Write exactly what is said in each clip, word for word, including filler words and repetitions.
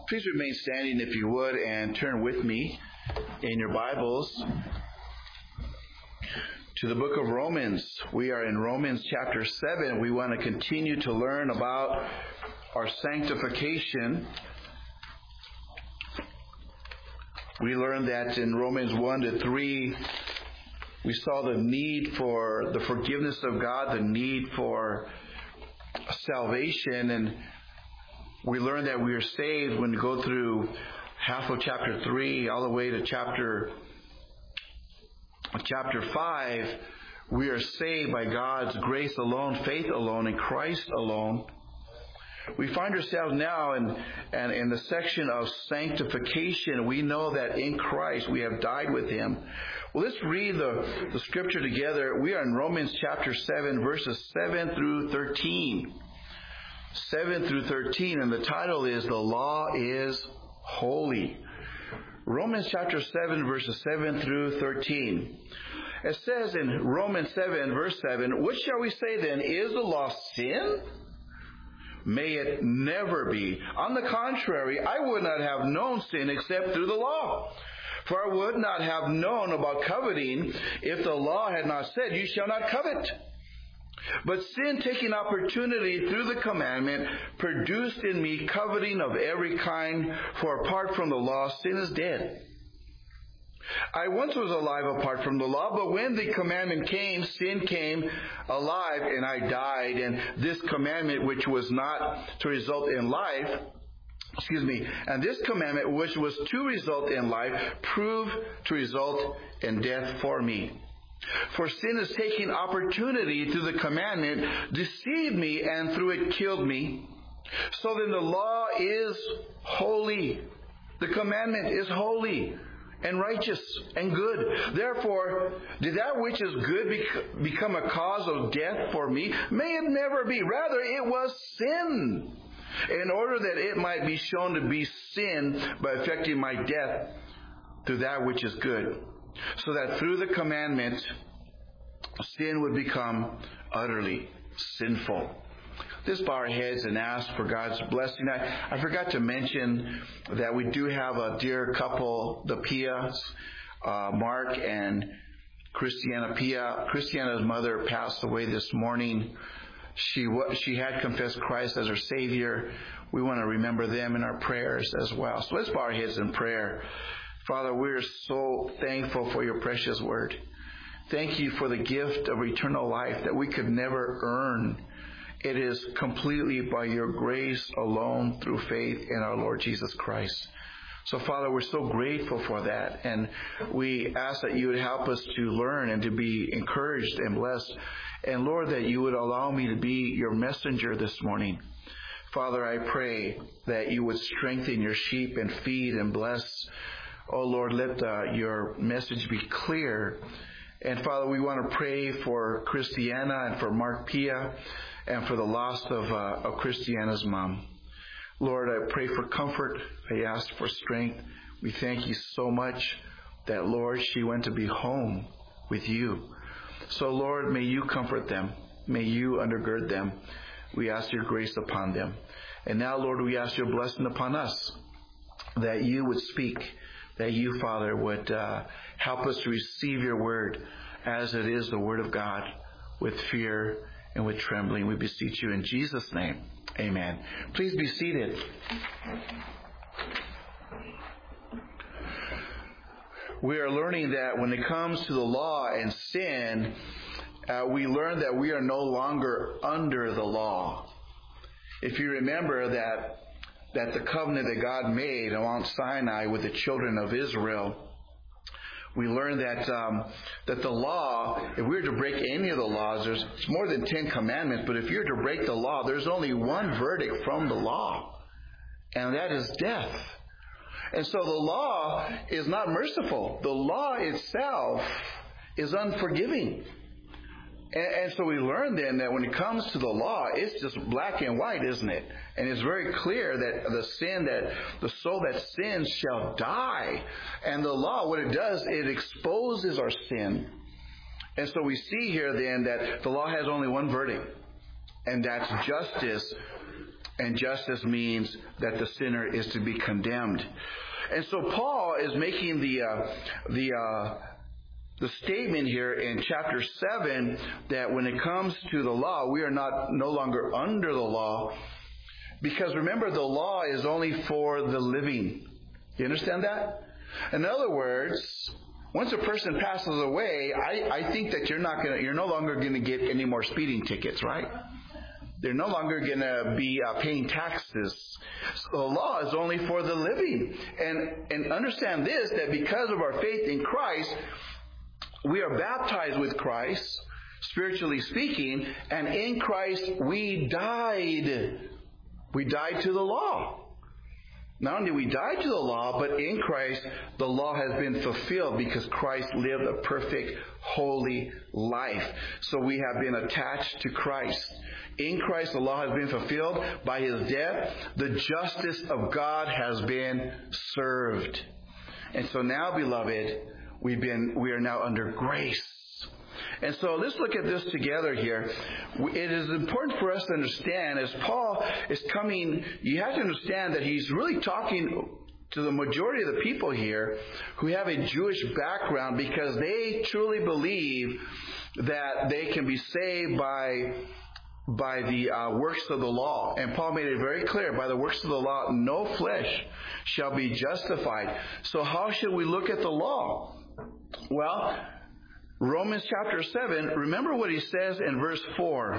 Please remain standing if you would and turn with me in your Bibles to the book of Romans. We are in Romans chapter seven. We want to continue to learn about our sanctification. We learned that in Romans one to three, we saw the need for the forgiveness of God, the need for salvation, and we learned that we are saved when we go through half of chapter three all the way to chapter chapter five. We are saved by God's grace alone, faith alone, in Christ alone. We find ourselves now in, in, in the section of sanctification. We know that in Christ we have died with Him. Well, let's read the, the scripture together. We are in Romans chapter seven, verses seven through thirteen. seven through thirteen, and the title is The Law is Holy. Romans chapter seven, verses seven through thirteen. It says in Romans seven, verse seven, "What shall we say then? Is the law sin? May it never be. On the contrary, I would not have known sin except through the law. For I would not have known about coveting if the law had not said, 'You shall not covet.' But sin, taking opportunity through the commandment, produced in me coveting of every kind, for apart from the law, sin is dead. I once was alive apart from the law, but when the commandment came, sin came alive, and I died. And this commandment, which was not to result in life, excuse me, and this commandment, which was to result in life, proved to result in death for me. For sin is taking opportunity through the commandment, deceived me, and through it killed me. So then the law is holy. The commandment is holy and righteous and good. Therefore, did that which is good bec- become a cause of death for me? May it never be. Rather, it was sin, in order that it might be shown to be sin by effecting my death through that which is good. So that through the commandment, sin would become utterly sinful." Let's bow our heads and ask for God's blessing. I, I forgot to mention that we do have a dear couple, the Pias, uh, Mark and Christiana Pia. Christiana's mother passed away this morning. She she had confessed Christ as her Savior. We want to remember them in our prayers as well. So let's bow our heads in prayer. Father, we're so thankful for your precious word. Thank you for the gift of eternal life that we could never earn. It is completely by your grace alone through faith in our Lord Jesus Christ. So, Father, we're so grateful for that. And we ask that you would help us to learn and to be encouraged and blessed. And, Lord, that you would allow me to be your messenger this morning. Father, I pray that you would strengthen your sheep and feed and bless. Oh, Lord, let uh, your message be clear. And, Father, we want to pray for Christiana and for Mark Pia and for the loss of, uh, of Christiana's mom. Lord, I pray for comfort. I ask for strength. We thank you so much that, Lord, she went to be home with you. So, Lord, may you comfort them. May you undergird them. We ask your grace upon them. And now, Lord, we ask your blessing upon us, that you would speak, that you, Father, would uh, help us to receive your word as it is the word of God, with fear and with trembling. We beseech you in Jesus' name. Amen. Please be seated. We are learning that when it comes to the law and sin, uh, we learn that we are no longer under the law. If you remember that that the covenant that God made on Mount Sinai with the children of Israel, we learned that um, that the law, if we were to break any of the laws, there's it's more than ten commandments, but if you're to break the law, there's only one verdict from the law, and that is death. And so the law is not merciful. The law itself is unforgiving. And, and so we learn then that when it comes to the law, it's just black and white, isn't it? And it's very clear that the sin that, the soul that sins shall die. And the law, what it does, it exposes our sin. And so we see here then that the law has only one verdict, and that's justice And justice means that the sinner is to be condemned. And so Paul is making the uh, the uh, the statement here in chapter seven that when it comes to the law, we are not no longer under the law, because remember, the law is only for the living. You understand that? In other words, once a person passes away, I, I think that you're not gonna you're no longer going to get any more speeding tickets, right? They're no longer going to be uh, paying taxes. So the law is only for the living. And and understand this, that because of our faith in Christ, we are baptized with Christ, spiritually speaking, and in Christ we died. We died to the law. Not only did we die to the law, but in Christ, the law has been fulfilled because Christ lived a perfect, holy life. So we have been attached to Christ. In Christ, the law has been fulfilled. By His death, the justice of God has been served. And so now, beloved, we've been, we are now under grace. And so let's look at this together here. It is important for us to understand, as Paul is coming, you have to understand that he's really talking to the majority of the people here who have a Jewish background, because they truly believe that they can be saved by by the uh, works of the law. And Paul made it very clear, by the works of the law, no flesh shall be justified. So how should we look at the law? Well, Romans chapter seven, remember what he says in verse four.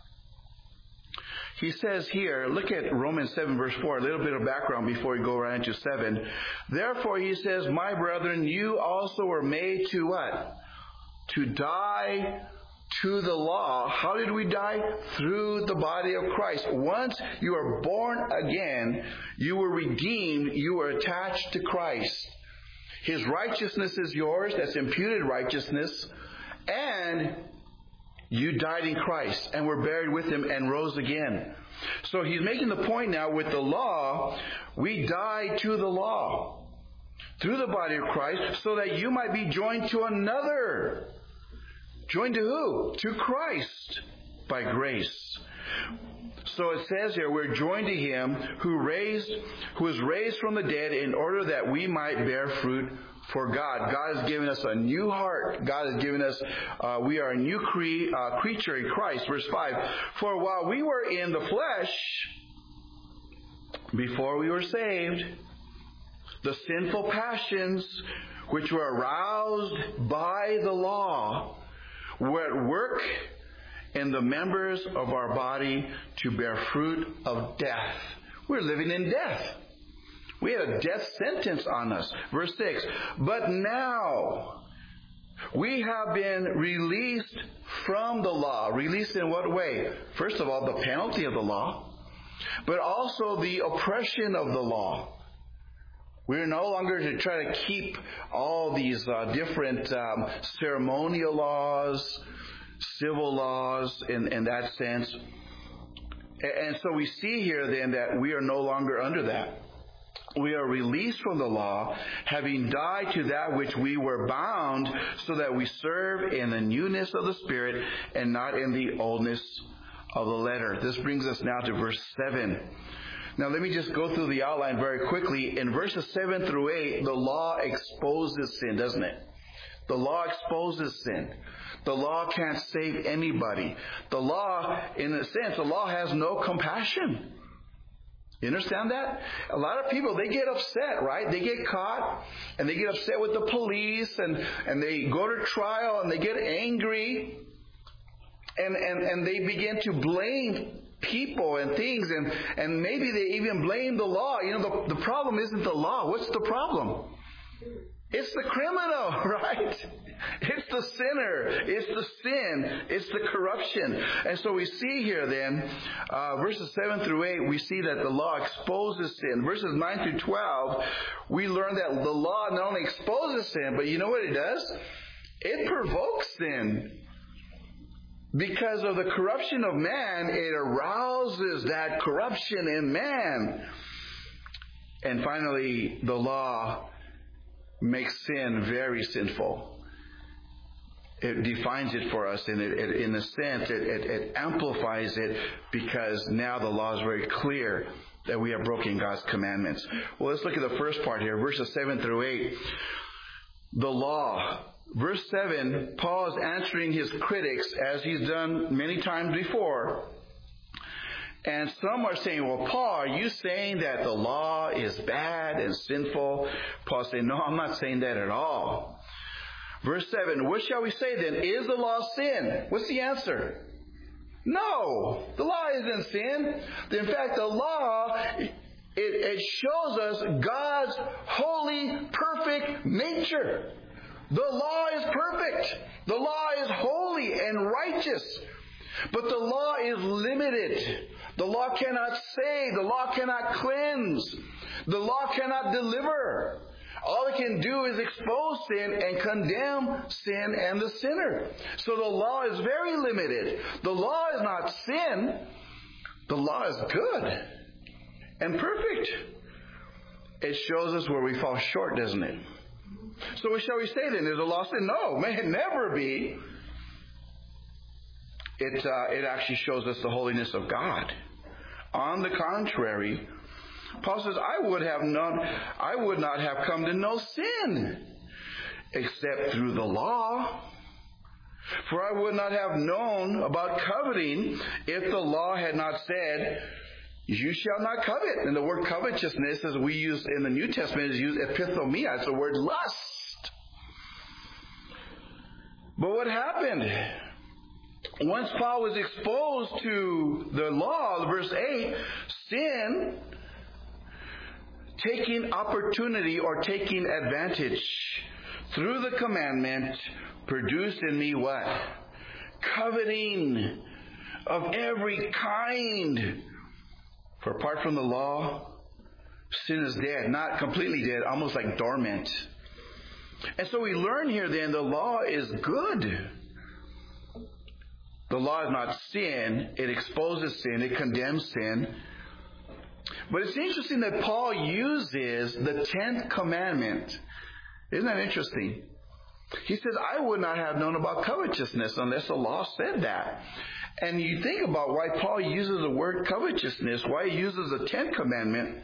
He says here, look at Romans seven verse four, a little bit of background before we go right into seven. Therefore he says, my brethren, you also were made to what? To die to the law. How did we die? Through the body of Christ. Once you are born again, you were redeemed, you were attached to Christ. His righteousness is yours, that's imputed righteousness, and you died in Christ and were buried with Him and rose again. So he's making the point now, with the law, we died to the law through the body of Christ, so that you might be joined to another. Joined to who? To Christ, by grace. So it says here, we're joined to Him who raised, who was raised from the dead, in order that we might bear fruit for God. God has given us a new heart. God has given us, uh, we are a new cre- uh, creature in Christ. Verse five, for while we were in the flesh, before we were saved, the sinful passions which were aroused by the law were at work in the members of our body to bear fruit of death. We're living in death. We had a death sentence on us. Verse six, but now we have been released from the law. Released in what way? First of all, the penalty of the law, but also the oppression of the law. We're no longer to try to keep all these uh, different um, ceremonial laws, civil laws in, in that sense. And so we see here then that we are no longer under that. We are released from the law, having died to that which we were bound, so that we serve in the newness of the Spirit and not in the oldness of the letter. This brings us now to verse seven. Now let me just go through the outline very quickly. In verses seven through eight, the law exposes sin, doesn't it? The law exposes sin. The law can't save anybody. The law, in a sense, the law has no compassion. You understand that? A lot of people, they get upset, right? They get caught and they get upset with the police, and, and they go to trial and they get angry, and, and, and they begin to blame people and things, and, and maybe they even blame the law. You know, the, the problem isn't the law. What's the problem? It's the criminal, right? It's the sinner. It's the sin. It's the corruption. And so we see here then, uh, verses seven through eight, we see that the law exposes sin. Verses nine through twelve, we learn that the law not only exposes sin, but you know what it does? It provokes sin. Because of the corruption of man, it arouses that corruption in man. And finally, the law makes sin very sinful. it defines it for us, and it, it, in a sense, it, it, it amplifies it, because now the law is very clear that we have broken God's commandments. Well, let's look at the first part here, verses seven through eight. The law. Verse seven, Paul is answering his critics, as he's done many times before. And some are saying, well, Paul, are you saying that the law is bad and sinful? Paul saying, no, I'm not saying that at all. Verse seven, what shall we say then? Is the law sin? What's the answer? No, the law isn't sin. In fact, the law, it, it shows us God's holy, perfect nature. The law is perfect. The law is holy and righteous. But the law is limited. The law cannot save. The law cannot cleanse. The law cannot deliver. All it can do is expose sin and condemn sin and the sinner. So the law is very limited. The law is not sin. The law is good and perfect. It shows us where we fall short, doesn't it? So what shall we say then? Is the law sin? No, may it never be. It, uh, it actually shows us the holiness of God. On the contrary, Paul says, I would have known, I would not have come to know sin except through the law. For I would not have known about coveting if the law had not said, you shall not covet. And the word covetousness, as we use in the New Testament, is used epithumia. It's the word lust. But what happened? Once Paul was exposed to the law, verse eight, sin, taking opportunity or taking advantage through the commandment, produced in me what? Coveting of every kind. For apart from the law, sin is dead. Not completely dead, almost like dormant. And so we learn here then the law is good. The law is not sin. It exposes sin. It condemns sin. But it's interesting that Paul uses the tenth commandment. Isn't that interesting? He says, I would not have known about covetousness unless the law said that. And you think about why Paul uses the word covetousness, why he uses the tenth commandment.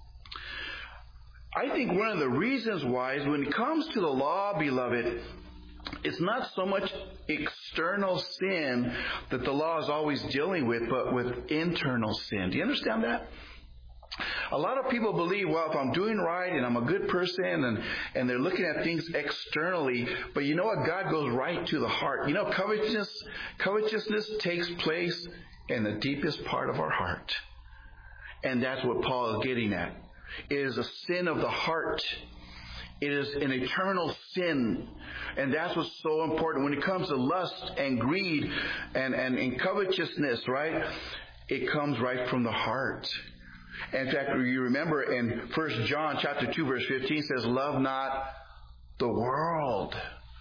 I think one of the reasons why is when it comes to the law, beloved, it's not so much external sin that the law is always dealing with, but with internal sin. Do you understand that? A lot of people believe, well, if I'm doing right and I'm a good person, and, and they're looking at things externally, but you know what? God goes right to the heart. You know, covetousness, covetousness takes place in the deepest part of our heart. And that's what Paul is getting at. It is a sin of the heart. It is an eternal sin. And that's what's so important. When it comes to lust and greed and, and, and covetousness, right? It comes right from the heart. In fact, you remember in First John chapter two, verse fifteen says, love not the world.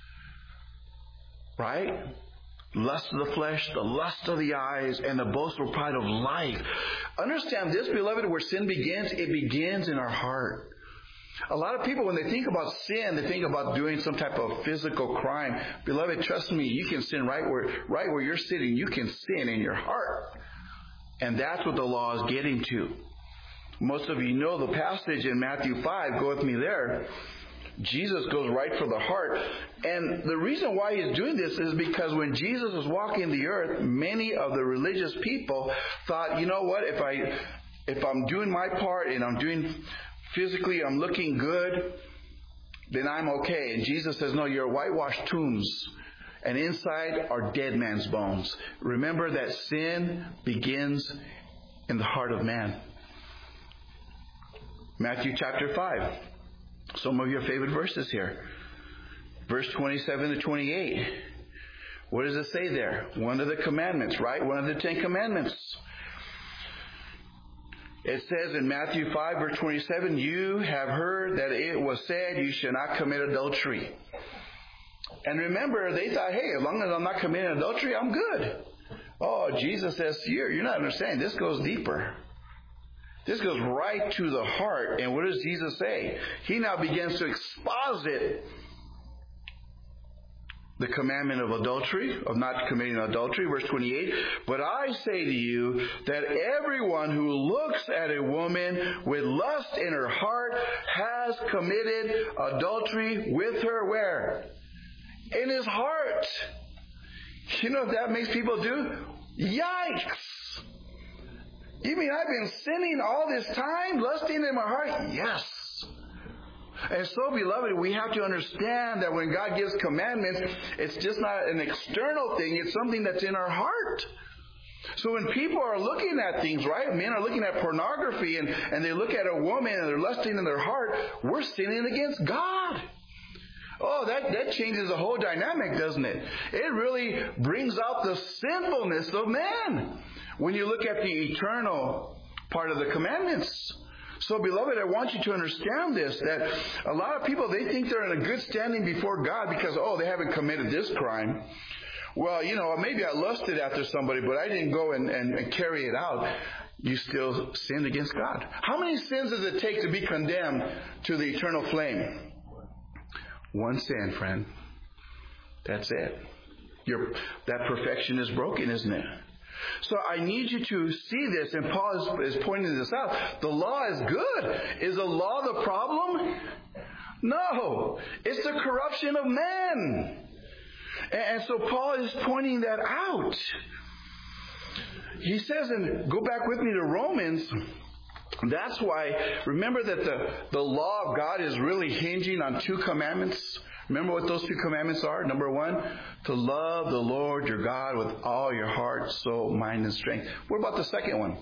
Right? Lust of the flesh, the lust of the eyes, and the boastful pride of life. Understand this, beloved, where sin begins, it begins in our heart. A lot of people, when they think about sin, they think about doing some type of physical crime. Beloved, trust me, you can sin right where, right where you're sitting. You can sin in your heart. And that's what the law is getting to. Most of you know the passage in Matthew five. Go with me there. Jesus goes right for the heart. And the reason why he's doing this is because when Jesus was walking the earth, many of the religious people thought, you know what, if I, if I'm doing my part and I'm doing physically, I'm looking good, then I'm okay. And Jesus says, no, you're whitewashed tombs. And inside are dead man's bones. Remember that sin begins in the heart of man. Matthew chapter five. Some of your favorite verses here. Verse twenty-seven to twenty-eight. What does it say there? One of the commandments, right? One of the Ten Commandments. It says in Matthew five, verse twenty-seven, you have heard that it was said, you shall not commit adultery. And remember, they thought, hey, as long as I'm not committing adultery, I'm good. Oh, Jesus says, you're, you're not understanding. This goes deeper. This goes right to the heart. And what does Jesus say? He now begins to exposit the commandment of adultery, of not committing adultery. Verse twenty-eight, but I say to you that everyone who looks at a woman with lust in her heart has committed adultery with her where? In his heart. You know what that makes people do? Yikes! You mean I've been sinning all this time, lusting in my heart? Yes. And so, beloved, we have to understand that when God gives commandments, it's just not an external thing. It's something that's in our heart. So when people are looking at things, right? Men are looking at pornography and, and they look at a woman and they're lusting in their heart. We're sinning against God. Oh, that, that changes the whole dynamic, doesn't it? It really brings out the sinfulness of man when you look at the eternal part of the commandments. So, beloved, I want you to understand this, that a lot of people, they think they're in a good standing before God because, oh, they haven't committed this crime. Well, you know, maybe I lusted after somebody, but I didn't go and, and, and carry it out. You still sinned against God. How many sins does it take to be condemned to the eternal flame? One sin, friend. That's it. Your, that perfection is broken, isn't it? So I need you to see this, and Paul is, is pointing this out. The law is good. Is the law the problem? No. It's the corruption of man. And, and so Paul is pointing that out. He says, and go back with me to Romans. That's why, remember that the, the law of God is really hinging on two commandments. Remember what those two commandments are? Number one, to love the Lord your God with all your heart, soul, mind, and strength. What about the second one?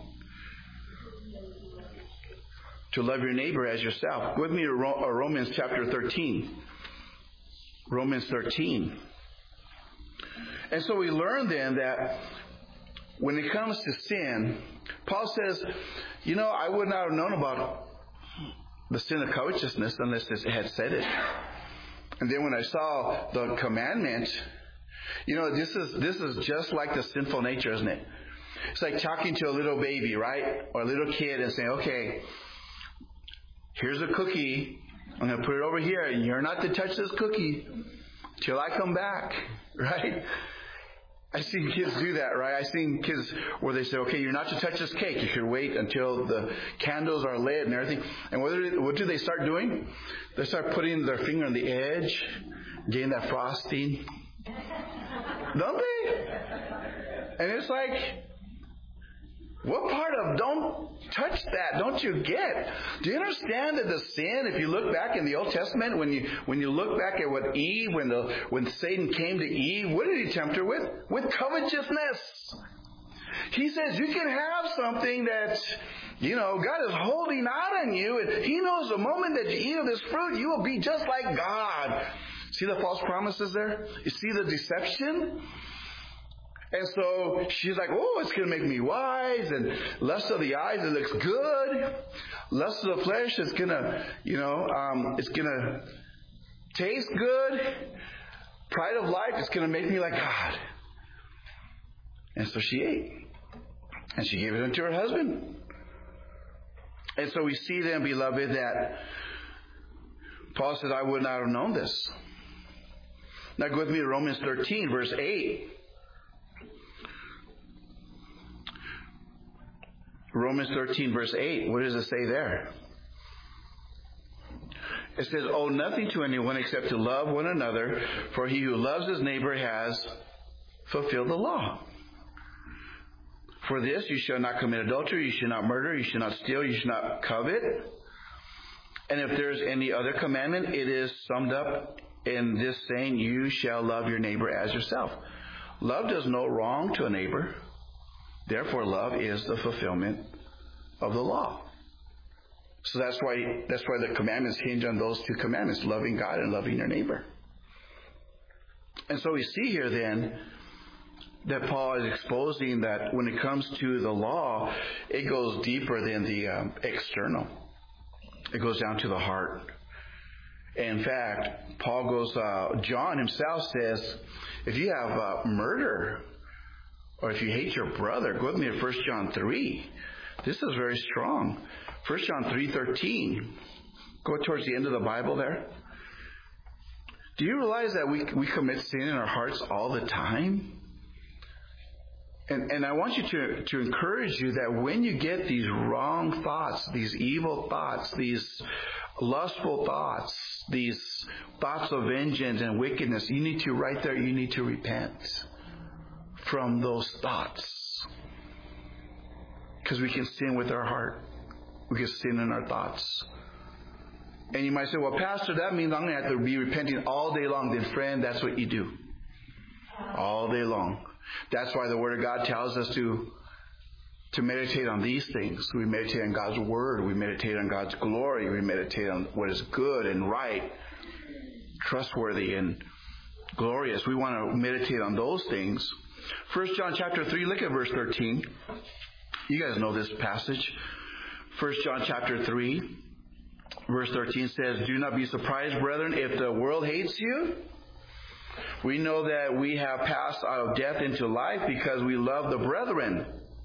To love your neighbor as yourself. Go with me to Romans chapter thirteen. Romans thirteen. And so we learn then that when it comes to sin, Paul says, you know, I would not have known about the sin of covetousness unless it had said it. And then when I saw the commandment, you know, this is this is just like the sinful nature, isn't it? It's like talking to a little baby, right? Or a little kid and saying, okay, here's a cookie. I'm going to put it over here. And you're not to touch this cookie till I come back, right? I've seen kids do that, right? I've seen kids where they say, okay, you're not to touch this cake. You should wait until the candles are lit and everything. And what do, they, what do they start doing? They start putting their finger on the edge, getting that frosting. Don't they? And it's like, what part of don't touch that don't you get? Do you understand that the sin, if you look back in the Old Testament, when you when you look back at what Eve, when the when Satan came to Eve, what did he tempt her with? With covetousness. He says you can have something that, you know, God is holding out on you, and He knows the moment that you eat of this fruit, you will be just like God. See the false promises there? You see the deception? And so she's like, oh, it's going to make me wise. And lust of the eyes, it looks good. Lust of the flesh, it's going to, you know, um, it's going to taste good. Pride of life, it's going to make me like God. And so she ate. And she gave it unto her husband. And so we see then, beloved, that Paul said, I would not have known this. Now go with me to Romans thirteen, verse eight. Romans thirteen, verse eight. What does it say there? It says, owe nothing to anyone except to love one another, for he who loves his neighbor has fulfilled the law. For this, you shall not commit adultery, you shall not murder, you shall not steal, you shall not covet. And if there's any other commandment, it is summed up in this saying, you shall love your neighbor as yourself. Love does no wrong to a neighbor. Therefore, love is the fulfillment of the law. So that's why that's why the commandments hinge on those two commandments, loving God and loving your neighbor. And so we see here then that Paul is exposing that when it comes to the law, it goes deeper than the um, external. It goes down to the heart. In fact, Paul goes, uh, John himself says, if you have uh, murder, or if you hate your brother, go with me to First John three. This is very strong. First John three thirteen. Go towards the end of the Bible there. Do you realize that we we commit sin in our hearts all the time? And and I want you to, to encourage you that when you get these wrong thoughts, these evil thoughts, these lustful thoughts, these thoughts of vengeance and wickedness, you need to, right there, you need to repent from those thoughts. Because we can sin with our heart. We can sin in our thoughts. And you might say, well, Pastor, that means I'm going to have to be repenting all day long. Then, friend, that's what you do. All day long. That's why the Word of God tells us to, to meditate on these things. We meditate on God's Word. We meditate on God's glory. We meditate on what is good and right, trustworthy and glorious. We want to meditate on those things. First John chapter three, look at verse thirteen. You guys know this passage. First John chapter three, verse thirteen says, do not be surprised, brethren, if the world hates you. We know that we have passed out of death into life because we love the brethren.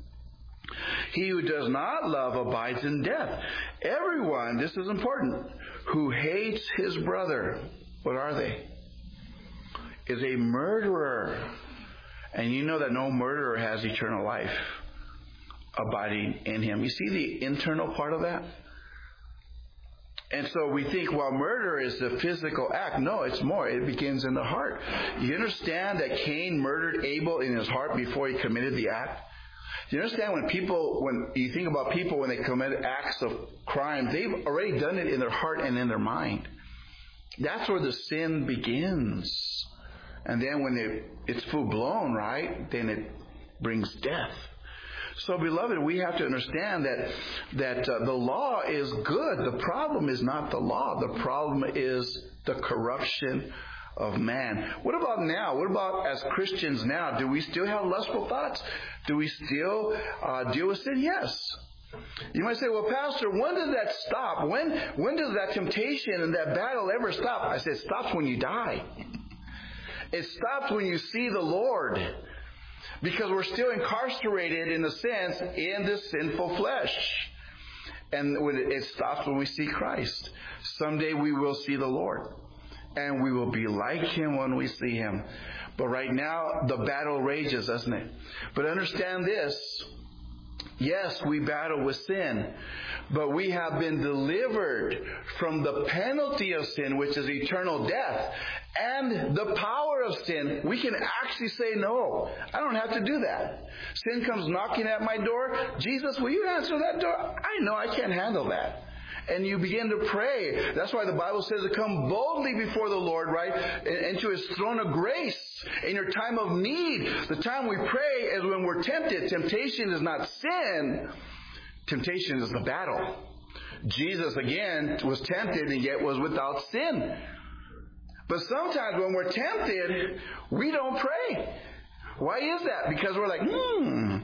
He who does not love abides in death. Everyone, this is important, who hates his brother, what are they? Is a murderer. And you know that no murderer has eternal life abiding in him. You see the internal part of that? And so we think, well, murder is a physical act. No, it's more. It begins in the heart. You understand that Cain murdered Abel in his heart before he committed the act? You understand when people, when you think about people when they commit acts of crime, they've already done it in their heart and in their mind. That's where the sin begins. And then when it, it's full blown, right, then it brings death. So, beloved, we have to understand that that uh, the law is good. The problem is not the law. The problem is the corruption of man. What about now? What about as Christians now? Do we still have lustful thoughts? Do we still uh, deal with sin? Yes. You might say, well, Pastor, when does that stop? When when does that temptation and that battle ever stop? I said, it stops when you die. It stops when you see the Lord. Because we're still incarcerated, in a sense, in this sinful flesh. And when it stops when we see Christ. Someday we will see the Lord. And we will be like Him when we see Him. But right now, the battle rages, doesn't it? But understand this. Yes, we battle with sin. But we have been delivered from the penalty of sin, which is eternal death. And the power of sin, we can actually say, no, I don't have to do that. Sin comes knocking at my door. Jesus, will you answer that door? I know I can't handle that. And you begin to pray. That's why the Bible says to come boldly before the Lord, right? Into His throne of grace in your time of need. The time we pray is when we're tempted. Temptation is not sin. Temptation is the battle. Jesus, again, was tempted and yet was without sin. But sometimes when we're tempted, we don't pray. Why is that? Because we're like, hmm,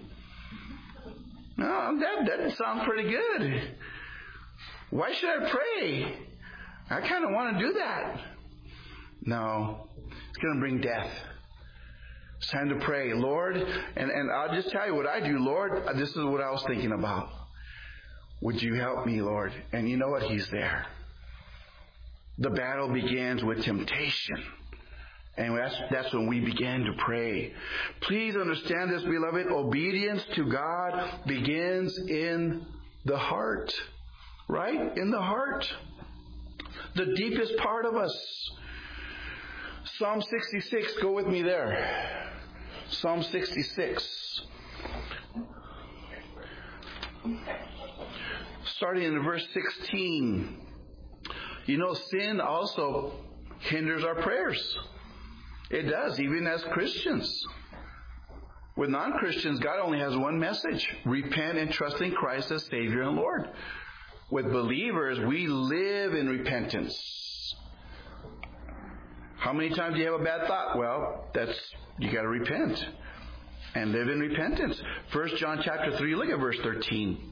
no, that doesn't sound pretty good. Why should I pray? I kind of want to do that. No, it's going to bring death. It's time to pray, Lord. And, and I'll just tell you what I do, Lord. This is what I was thinking about. Would you help me, Lord? And you know what? He's there. The battle begins with temptation. And that's, that's when we began to pray. Please understand this, beloved. Obedience to God begins in the heart. Right? In the heart. The deepest part of us. Psalm sixty-six, go with me there. Psalm sixty-six. Starting in verse sixteen. You know, sin also hinders our prayers. It does, even as Christians. With non-Christians, God only has one message. Repent and trust in Christ as Savior and Lord. With believers, we live in repentance. How many times do you have a bad thought? Well, that's, you got to repent and live in repentance. First John chapter three, look at verse thirteen.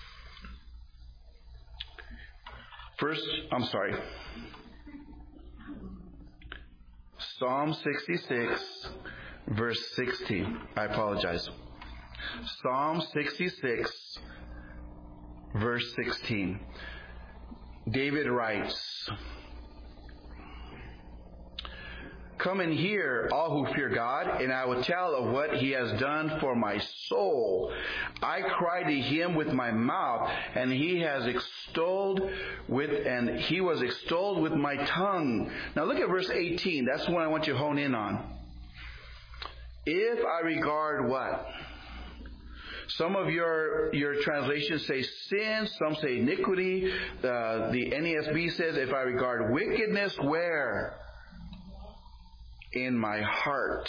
First, I'm sorry. Psalm sixty-six, verse sixteen. I apologize. Psalm sixty-six, verse sixteen. David writes, Come and hear, all who fear God, and I will tell of what he has done for my soul. I cry to him with my mouth, and he has extolled with, and he was extolled with my tongue. Now look at verse eighteen. That's the one I want you to hone in on. If I regard what? Some of your, your translations say sin, some say iniquity. Uh, the N A S B says, if I regard wickedness, where? In my heart,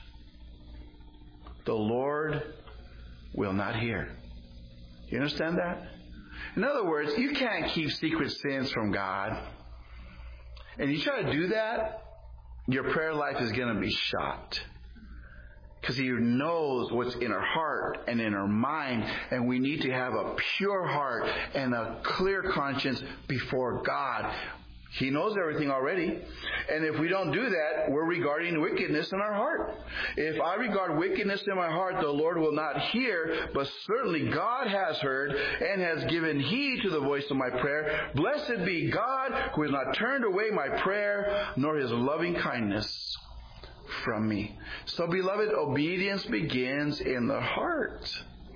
the Lord will not hear. You understand that? In other words, you can't keep secret sins from God. And you try to do that, your prayer life is going to be shot. Because he knows what's in our heart and in our mind, and we need to have a pure heart and a clear conscience before God. He knows everything already. And if we don't do that, we're regarding wickedness in our heart. If I regard wickedness in my heart, the Lord will not hear, but certainly God has heard and has given heed to the voice of my prayer. Blessed be God, who has not turned away my prayer, nor his loving kindness from me. So, beloved, obedience begins in the heart.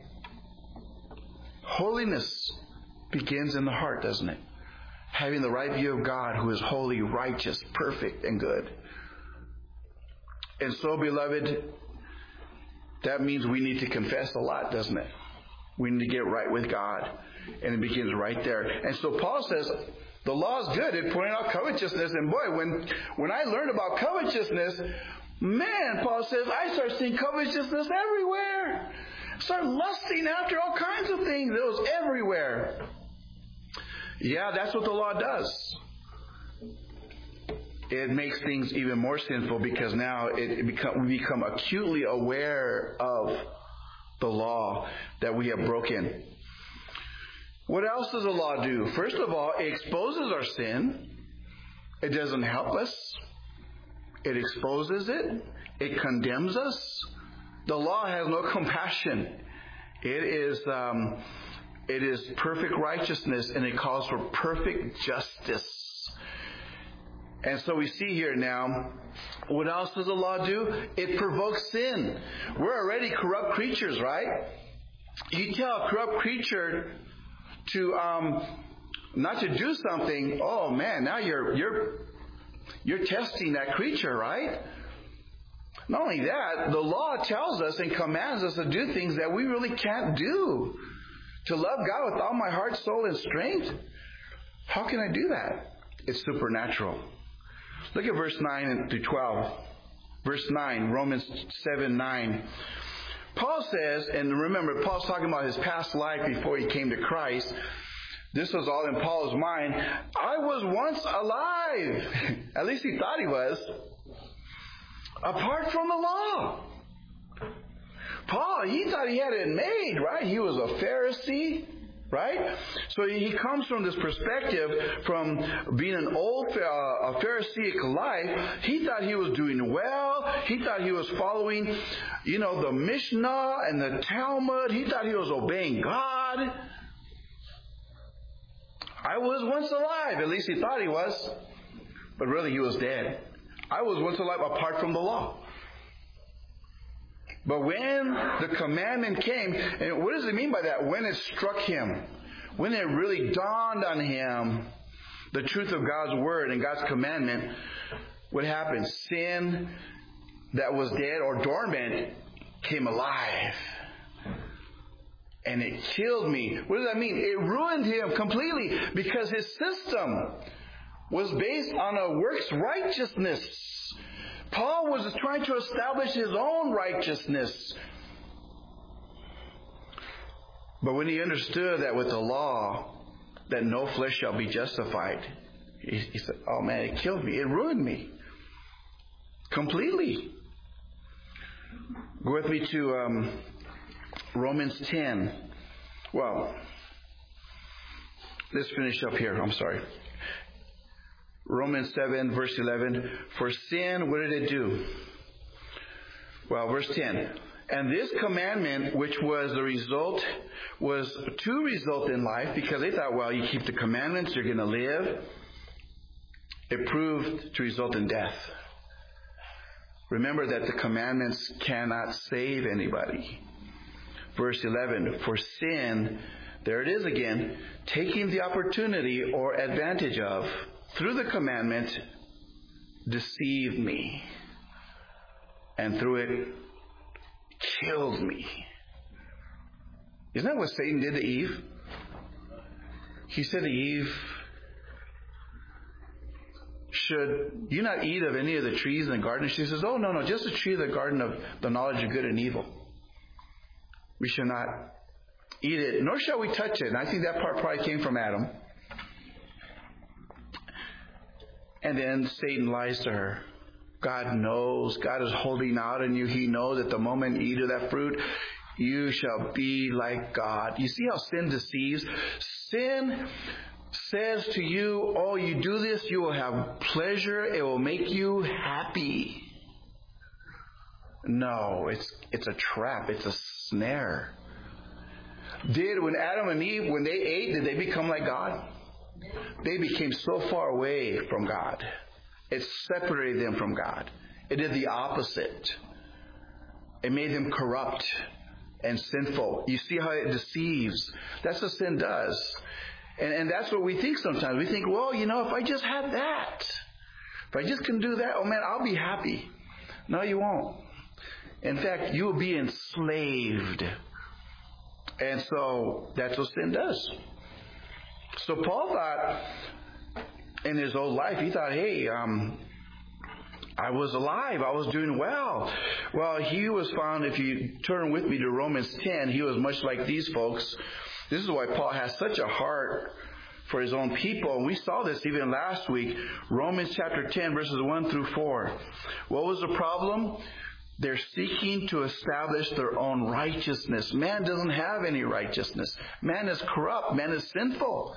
Holiness begins in the heart, doesn't it? Having the right view of God, who is holy, righteous, perfect, and good. And so, beloved, that means we need to confess a lot, doesn't it? We need to get right with God. And it begins right there. And so Paul says, the law is good at pointing out covetousness. And boy, when, when I learned about covetousness, man, Paul says, I start seeing covetousness everywhere. I start lusting after all kinds of things. It was everywhere. Yeah, that's what the law does. It makes things even more sinful because now it, it become, we become acutely aware of the law that we have broken. What else does the law do? First of all, it exposes our sin. It doesn't help us. It exposes it. It condemns us. The law has no compassion. It is... Um, It is perfect righteousness, and it calls for perfect justice. And so we see here now, what else does the law do? It provokes sin. We're already corrupt creatures, right? You tell a corrupt creature to um, not to do something. Oh man, now you're you're you're testing that creature, right? Not only that, the law tells us and commands us to do things that we really can't do. To love God with all my heart, soul, and strength? How can I do that? It's supernatural. Look at verse nine through twelve. Verse nine, Romans seven nine. Paul says, and remember, Paul's talking about his past life before he came to Christ. This was all in Paul's mind. I was once alive. At least he thought he was. Apart from the law. Paul, he thought he had it made, right? He was a Pharisee, right? So he comes from this perspective, from being an old uh, a Pharisaic life. He thought he was doing well. He thought he was following, you know, the Mishnah and the Talmud. He thought he was obeying God. I was once alive. At least he thought he was. But really he was dead. I was once alive apart from the law. But when the commandment came, and what does it mean by that? When it struck him, when it really dawned on him, the truth of God's word and God's commandment, what happened? Sin that was dead or dormant came alive. And it killed me. What does that mean? It ruined him completely because his system was based on a works righteousness. Paul was trying to establish his own righteousness. But when he understood that with the law, that no flesh shall be justified, he, he said, oh man, it killed me. It ruined me. Completely. Go with me to um, Romans ten. Well, let's finish up here. I'm sorry. Romans seven, verse eleven. For sin, what did it do? Well, verse ten. And this commandment, which was the result, was to result in life, because they thought, well, you keep the commandments, you're going to live. It proved to result in death. Remember that the commandments cannot save anybody. Verse eleven, for sin, there it is again, taking the opportunity or advantage of, through the commandment, deceived me. And through it, killed me. Isn't that what Satan did to Eve? He said to Eve, should you not eat of any of the trees in the garden? She says, oh, no, no, just the tree of the garden of the knowledge of good and evil. We shall not eat it, nor shall we touch it. And I think that part probably came from Adam. And then Satan lies to her. God knows. God is holding out on you. He knows that the moment you eat of that fruit, you shall be like God. You see how sin deceives? Sin says to you, oh, you do this, you will have pleasure. It will make you happy. No, it's it's a trap. It's a snare. Did when Adam and Eve, when they ate, did they become like God? They became so far away from God. It separated them from God. It did the opposite. It made them corrupt and sinful. You see how it deceives. That's what sin does. And, and that's what we think sometimes. We think, well, you know, if I just had that, if I just can do that, oh man, I'll be happy. No, you won't. In fact, you will be enslaved. And so that's what sin does. So Paul thought in his old life, he thought, hey, um, I was alive. I was doing well. Well, he was found, if you turn with me to Romans ten, he was much like these folks. This is why Paul has such a heart for his own people. And we saw this even last week. Romans chapter ten, verses one through four. What was the problem? They're seeking to establish their own righteousness. Man doesn't have any righteousness. Man is corrupt. Man is sinful.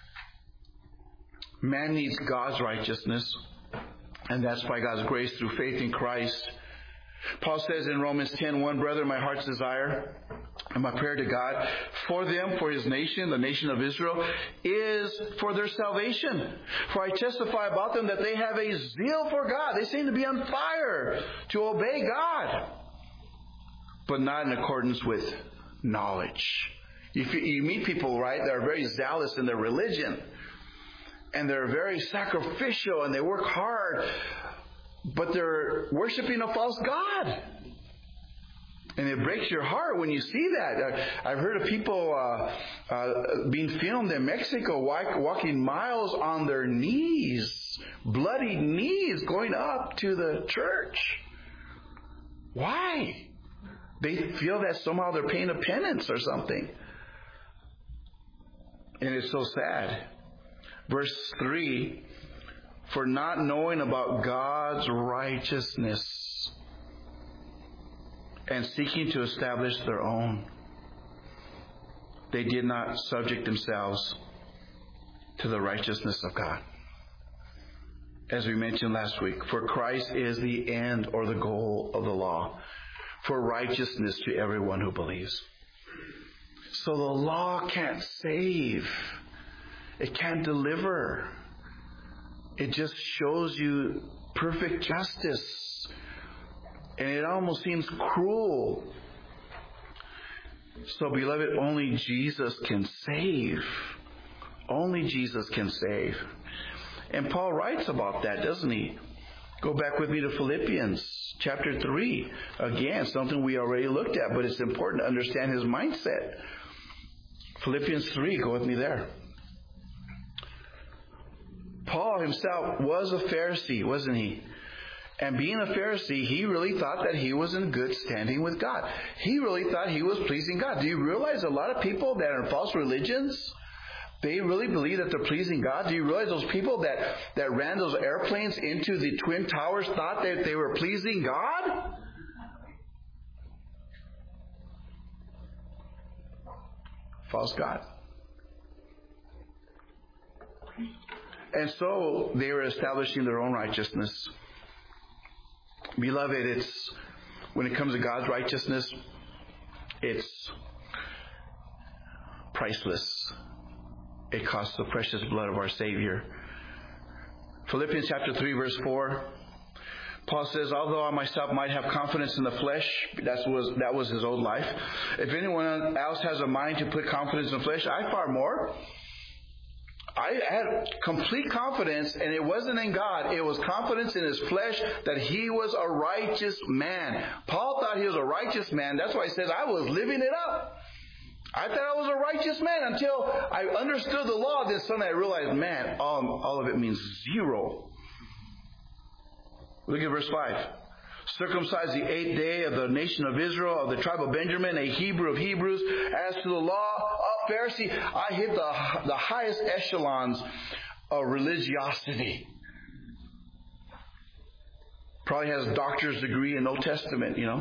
Man needs God's righteousness. And that's by God's grace through faith in Christ. Paul says in Romans ten one, brethren, my heart's desire and my prayer to God for them, for His nation, the nation of Israel, is for their salvation. For I testify about them that they have a zeal for God. They seem to be on fire to obey God, but not in accordance with knowledge. If you, you meet people, right, that are very zealous in their religion, and they're very sacrificial, and they work hard, but they're worshiping a false god. And it breaks your heart when you see that. I've heard of people uh, uh, being filmed in Mexico walk, walking miles on their knees, bloody knees, going up to the church. Why? They feel that somehow they're paying a penance or something. And it's so sad. Verse three, for not knowing about God's righteousness and seeking to establish their own, they did not subject themselves to the righteousness of God. As we mentioned last week, for Christ is the end or the goal of the law, for righteousness to everyone who believes. So the law can't save. It can't deliver. It just shows you perfect justice. And it almost seems cruel. So, beloved, only Jesus can save. Only Jesus can save. And Paul writes about that, doesn't he? Go back with me to Philippians chapter three. Again, something we already looked at, but it's important to understand his mindset. Philippians three, go with me there. Paul himself was a Pharisee, wasn't he? And being a Pharisee, he really thought that he was in good standing with God. He really thought he was pleasing God. Do you realize a lot of people that are in false religions, they really believe that they're pleasing God? Do you realize those people that, that ran those airplanes into the Twin Towers thought that they were pleasing God? False God. And so they were establishing their own righteousness. Beloved, it's when it comes to God's righteousness, it's priceless. It costs the precious blood of our Savior. Philippians chapter three, verse four. Paul says, although I myself might have confidence in the flesh, that was, that was his old life. If anyone else has a mind to put confidence in the flesh, I far more. I had complete confidence, and it wasn't in God. It was confidence in his flesh that he was a righteous man. Paul thought he was a righteous man. That's why he says, I was living it up. I thought I was a righteous man until I understood the law. Then suddenly I realized, man, all, all of it means zero. Look at verse five. Circumcised the eighth day of the nation of Israel, of the tribe of Benjamin, a Hebrew of Hebrews. As to the law, a Pharisee, I hit the, the highest echelons of religiosity. Probably has a doctor's degree in Old Testament, you know.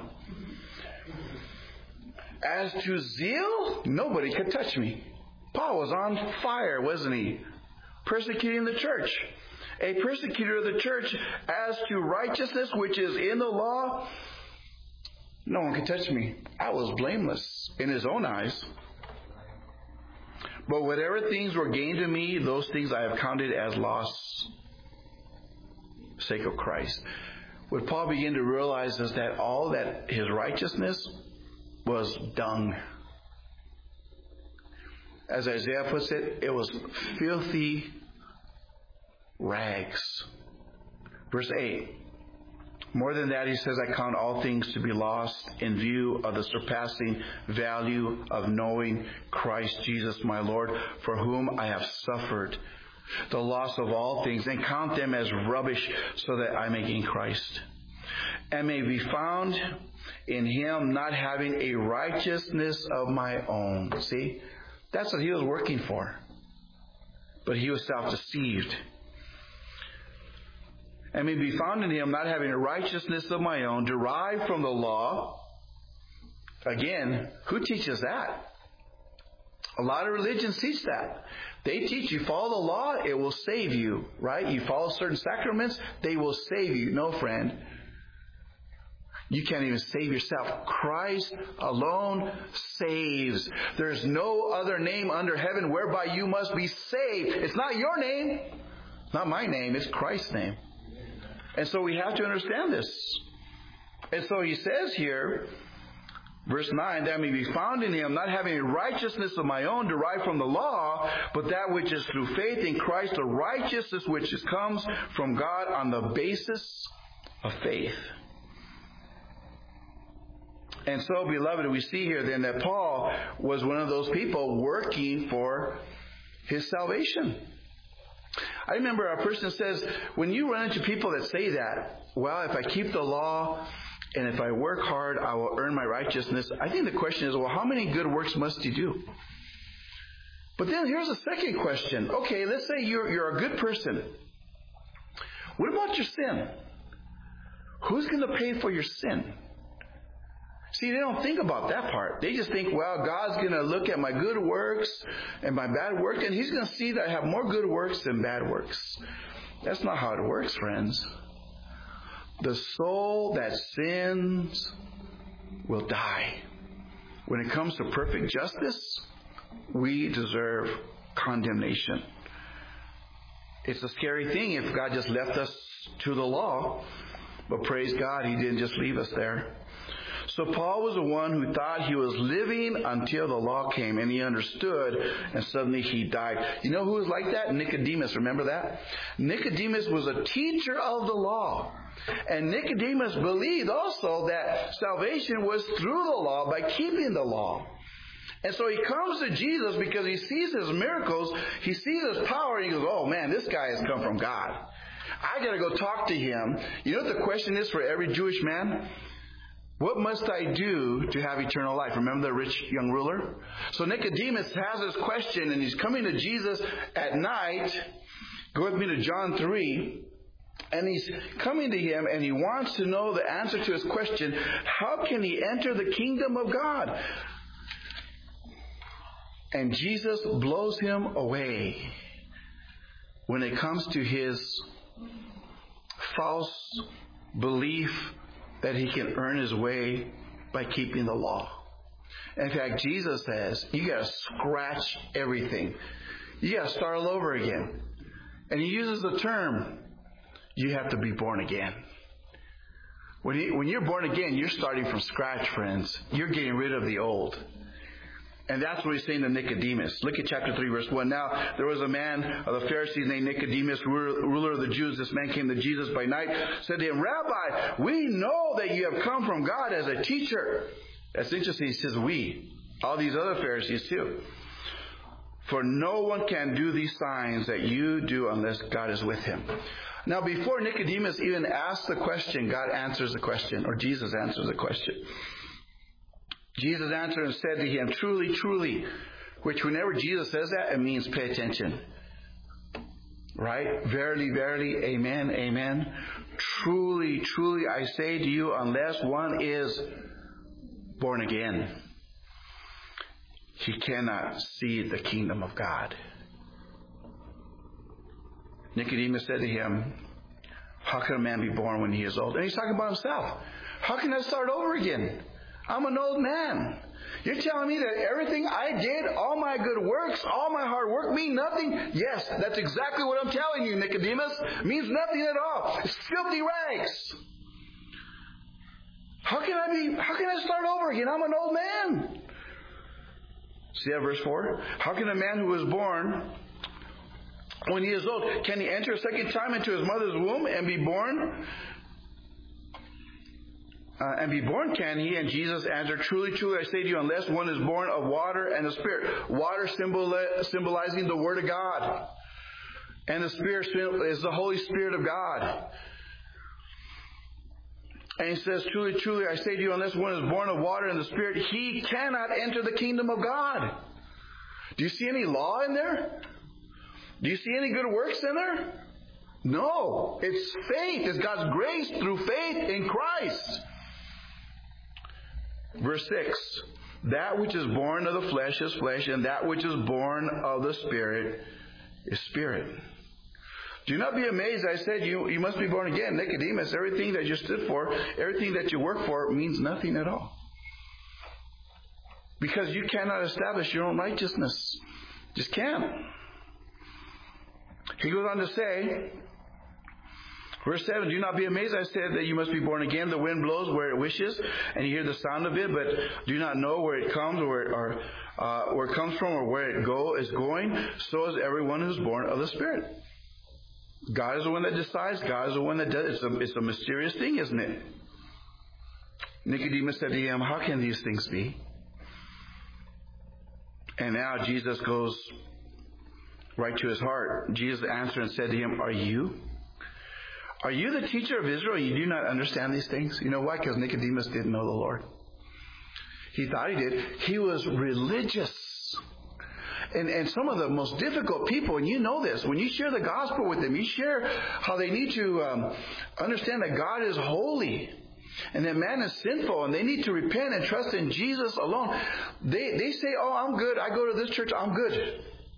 As to zeal, nobody could touch me. Paul was on fire, wasn't he? Persecuting the church. A persecutor of the church. As to righteousness, which is in the law, no one could touch me. I was blameless in his own eyes. But whatever things were gained to me, those things I have counted as loss for the sake of Christ. What Paul began to realize is that all that his righteousness was dung. As Isaiah puts it, it was filthy rags. Verse eight. More than that, he says, I count all things to be lost in view of the surpassing value of knowing Christ Jesus my Lord, for whom I have suffered the loss of all things, and count them as rubbish, so that I may gain Christ, and may be found in him, not having a righteousness of my own. See, that's what he was working for. But he was self-deceived. And may be found in him, not having a righteousness of my own, derived from the law. Again, who teaches that? A lot of religions teach that. They teach you follow the law, it will save you, right? You follow certain sacraments, they will save you. No, friend. You can't even save yourself. Christ alone saves. There's no other name under heaven whereby you must be saved. It's not your name. It's not my name. It's Christ's name. And so we have to understand this. And so he says here, verse nine, that I may be found in him, not having a righteousness of my own derived from the law, but that which is through faith in Christ, the righteousness which is, comes from God on the basis of faith. And so, beloved, we see here then that Paul was one of those people working for his salvation. I remember a person says, when you run into people that say that, well, if I keep the law and if I work hard, I will earn my righteousness. I think the question is, well, how many good works must you do? But then here's a second question. Okay, let's say you're, you're a good person. What about your sin? Who's going to pay for your sin? See, they don't think about that part. They just think, well, God's going to look at my good works and my bad work, and he's going to see that I have more good works than bad works. That's not how it works, friends. The soul that sins will die. When it comes to perfect justice, we deserve condemnation. It's a scary thing if God just left us to the law, but praise God, he didn't just leave us there. So Paul was the one who thought he was living until the law came, and he understood, and suddenly he died. You know who was like that? Nicodemus. Remember that? Nicodemus was a teacher of the law. And Nicodemus believed also that salvation was through the law by keeping the law. And so he comes to Jesus because he sees his miracles, he sees his power, and he goes, oh man, this guy has come from God. I got to go talk to him. You know what the question is for every Jewish man? What must I do to have eternal life? Remember the rich young ruler? So Nicodemus has this question, and he's coming to Jesus at night. Go with me to John three. And he's coming to him, and he wants to know the answer to his question. How can he enter the kingdom of God? And Jesus blows him away when it comes to his false belief that he can earn his way by keeping the law. In fact, Jesus says, you got to scratch everything. You got to start all over again. And he uses the term, you have to be born again. When, you, when you're born again, you're starting from scratch, friends. You're getting rid of the old. And that's what he's saying to Nicodemus. Look at chapter three, verse one. Now, there was a man of the Pharisees named Nicodemus, ruler of the Jews. This man came to Jesus by night, said to him, Rabbi, we know that you have come from God as a teacher. That's interesting. He says, we. All these other Pharisees too. For no one can do these signs that you do unless God is with him. Now, before Nicodemus even asks the question, God answers the question, or Jesus answers the question. Jesus answered and said to him, truly, truly, which whenever Jesus says that, it means pay attention. Right? Verily, verily, amen, amen. Truly, truly, I say to you, unless one is born again, he cannot see the kingdom of God. Nicodemus said to him, how can a man be born when he is old? And he's talking about himself. How can I start over again? I'm an old man. You're telling me that everything I did, all my good works, all my hard work mean nothing? Yes, that's exactly what I'm telling you, Nicodemus. It means nothing at all. It's filthy rags. How can I be, how can I start over again? I'm an old man. See that verse four? How can a man who is born when he is old, can he enter a second time into his mother's womb and be born? Uh, and be born can he? And Jesus answered, truly, truly, I say to you, unless one is born of water and the Spirit. Water symbol, symbolizing the Word of God. And the Spirit is the Holy Spirit of God. And he says, truly, truly, I say to you, unless one is born of water and the Spirit, he cannot enter the kingdom of God. Do you see any law in there? Do you see any good works in there? No. It's faith. It's God's grace through faith in Christ. Verse six. That which is born of the flesh is flesh, and that which is born of the Spirit is spirit. Do not be amazed. I said you, you must be born again. Nicodemus, everything that you stood for, everything that you work for means nothing at all. Because you cannot establish your own righteousness. Just can't. He goes on to say, verse seven, do not be amazed. I said that you must be born again. The wind blows where it wishes, and you hear the sound of it, but do not know where it comes or where it, or, uh, where it comes from or where it go is going. So is everyone who is born of the Spirit. God is the one that decides. God is the one that does. It's a, it's a mysterious thing, isn't it? Nicodemus said to him, how can these things be? And now Jesus goes right to his heart. Jesus answered and said to him, Are you? Are you the teacher of Israel? You do not understand these things? You know why? Because Nicodemus didn't know the Lord. He thought he did. He was religious. And, and some of the most difficult people, and you know this, when you share the gospel with them, you share how they need to um, understand that God is holy and that man is sinful and they need to repent and trust in Jesus alone. They, they say, oh, I'm good. I go to this church. I'm good.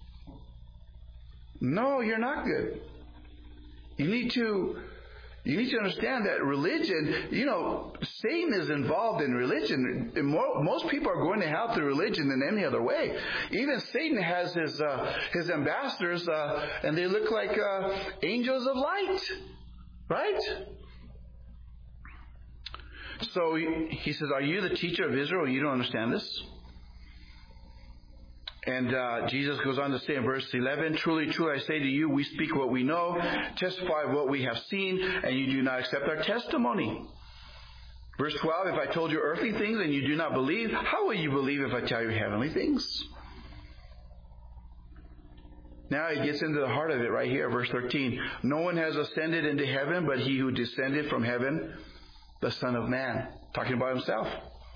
No, you're not good. You need to you need to understand that religion, you know, Satan is involved in religion. Most people are going to hell through religion in any other way. Even Satan has his uh, his ambassadors, uh, and they look like uh, angels of light, right? So he says, "Are you the teacher of Israel? You don't understand this?" And uh, Jesus goes on to say in verse eleven, Truly, truly, I say to you, we speak what we know, testify what we have seen, and you do not accept our testimony. Verse twelve, if I told you earthly things and you do not believe, how will you believe if I tell you heavenly things? Now he gets into the heart of it right here, verse thirteen. No one has ascended into heaven but he who descended from heaven, the Son of Man. Talking about himself.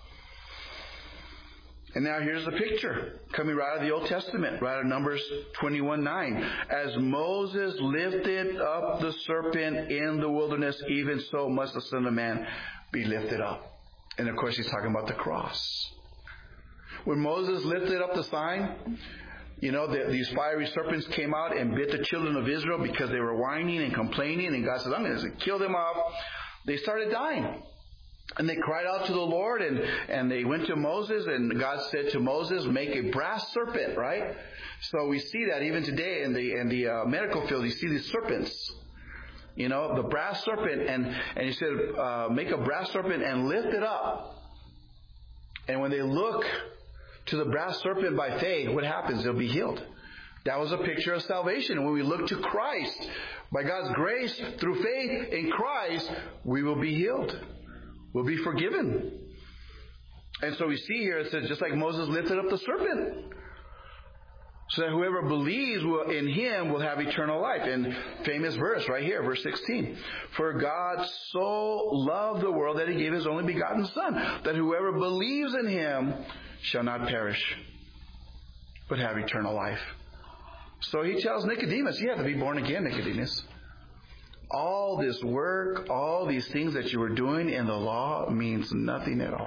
And now here's the picture coming right out of the Old Testament, right out of Numbers twenty-one nine. As Moses lifted up the serpent in the wilderness, even so must the Son of Man be lifted up. And of course he's talking about the cross. When Moses lifted up the sign, you know, the, these fiery serpents came out and bit the children of Israel because they were whining and complaining. And God said, I'm going to kill them off. They started dying. And they cried out to the Lord, and, and they went to Moses, and God said to Moses, make a brass serpent, right? So we see that even today in the in the uh, medical field, you see these serpents. You know, the brass serpent, and, and he said, uh, make a brass serpent and lift it up. And when they look to the brass serpent by faith, what happens? They'll be healed. That was a picture of salvation. When we look to Christ, by God's grace, through faith in Christ, we will be healed. We'll be forgiven. And so we see here, it says, just like Moses lifted up the serpent, so that whoever believes will, in him will have eternal life. And famous verse right here, verse sixteen. For God so loved the world that he gave his only begotten Son, that whoever believes in him shall not perish, but have eternal life. So he tells Nicodemus, you have to be born again, Nicodemus. All this work, all these things that you were doing in the law means nothing at all.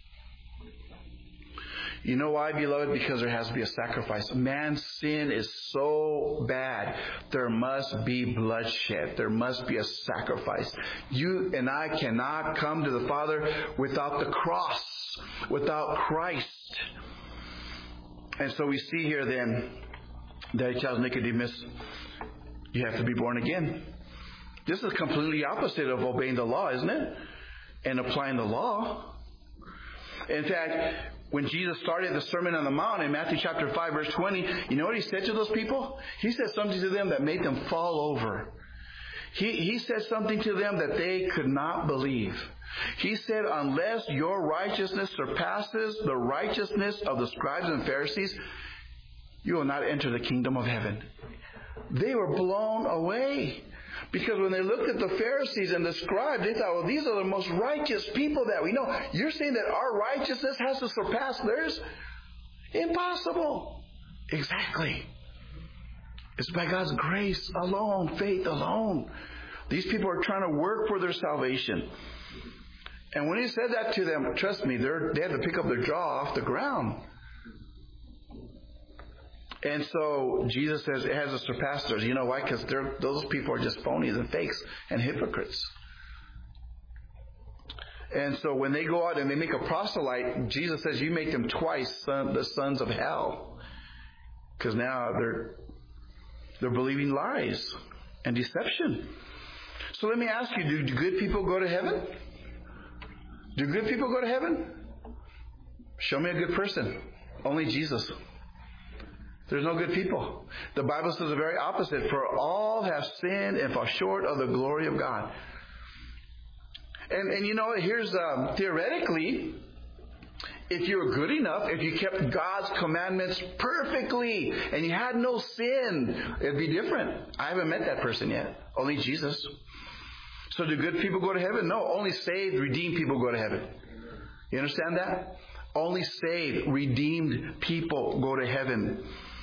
You know why, beloved? Because there has to be a sacrifice. Man's sin is so bad. There must be bloodshed. There must be a sacrifice. You and I cannot come to the Father without the cross, without Christ. And so we see here then that he tells Nicodemus, you have to be born again. This is completely opposite of obeying the law, isn't it? And applying the law. In fact, when Jesus started the Sermon on the Mount in Matthew chapter five, verse twenty, you know what he said to those people? He said something to them that made them fall over. He, he said something to them that they could not believe. He said, unless your righteousness surpasses the righteousness of the scribes and Pharisees, you will not enter the kingdom of heaven. They were blown away. Because when they looked at the Pharisees and the scribes, they thought, well, these are the most righteous people that we know. You're saying that our righteousness has to surpass theirs? Impossible. Exactly. It's by God's grace alone, faith alone. These people are trying to work for their salvation. And when he said that to them, trust me, they're, they had to pick up their jaw off the ground. And so Jesus says it has to surpass theirs. You know why? Because those people are just phonies and fakes and hypocrites. And so when they go out and they make a proselyte, Jesus says you make them twice son, the sons of hell. Because now they're they're believing lies and deception. So let me ask you, do, do good people go to heaven? Do good people go to heaven? Show me a good person. Only Jesus. There's no good people. The Bible says the very opposite. For all have sinned and fall short of the glory of God. And, and you know, here's um, theoretically, if you were good enough, if you kept God's commandments perfectly and you had no sin, it'd be different. I haven't met that person yet. Only Jesus. So do good people go to heaven? No, only saved, redeemed people go to heaven. You understand that? Only saved, redeemed people go to heaven.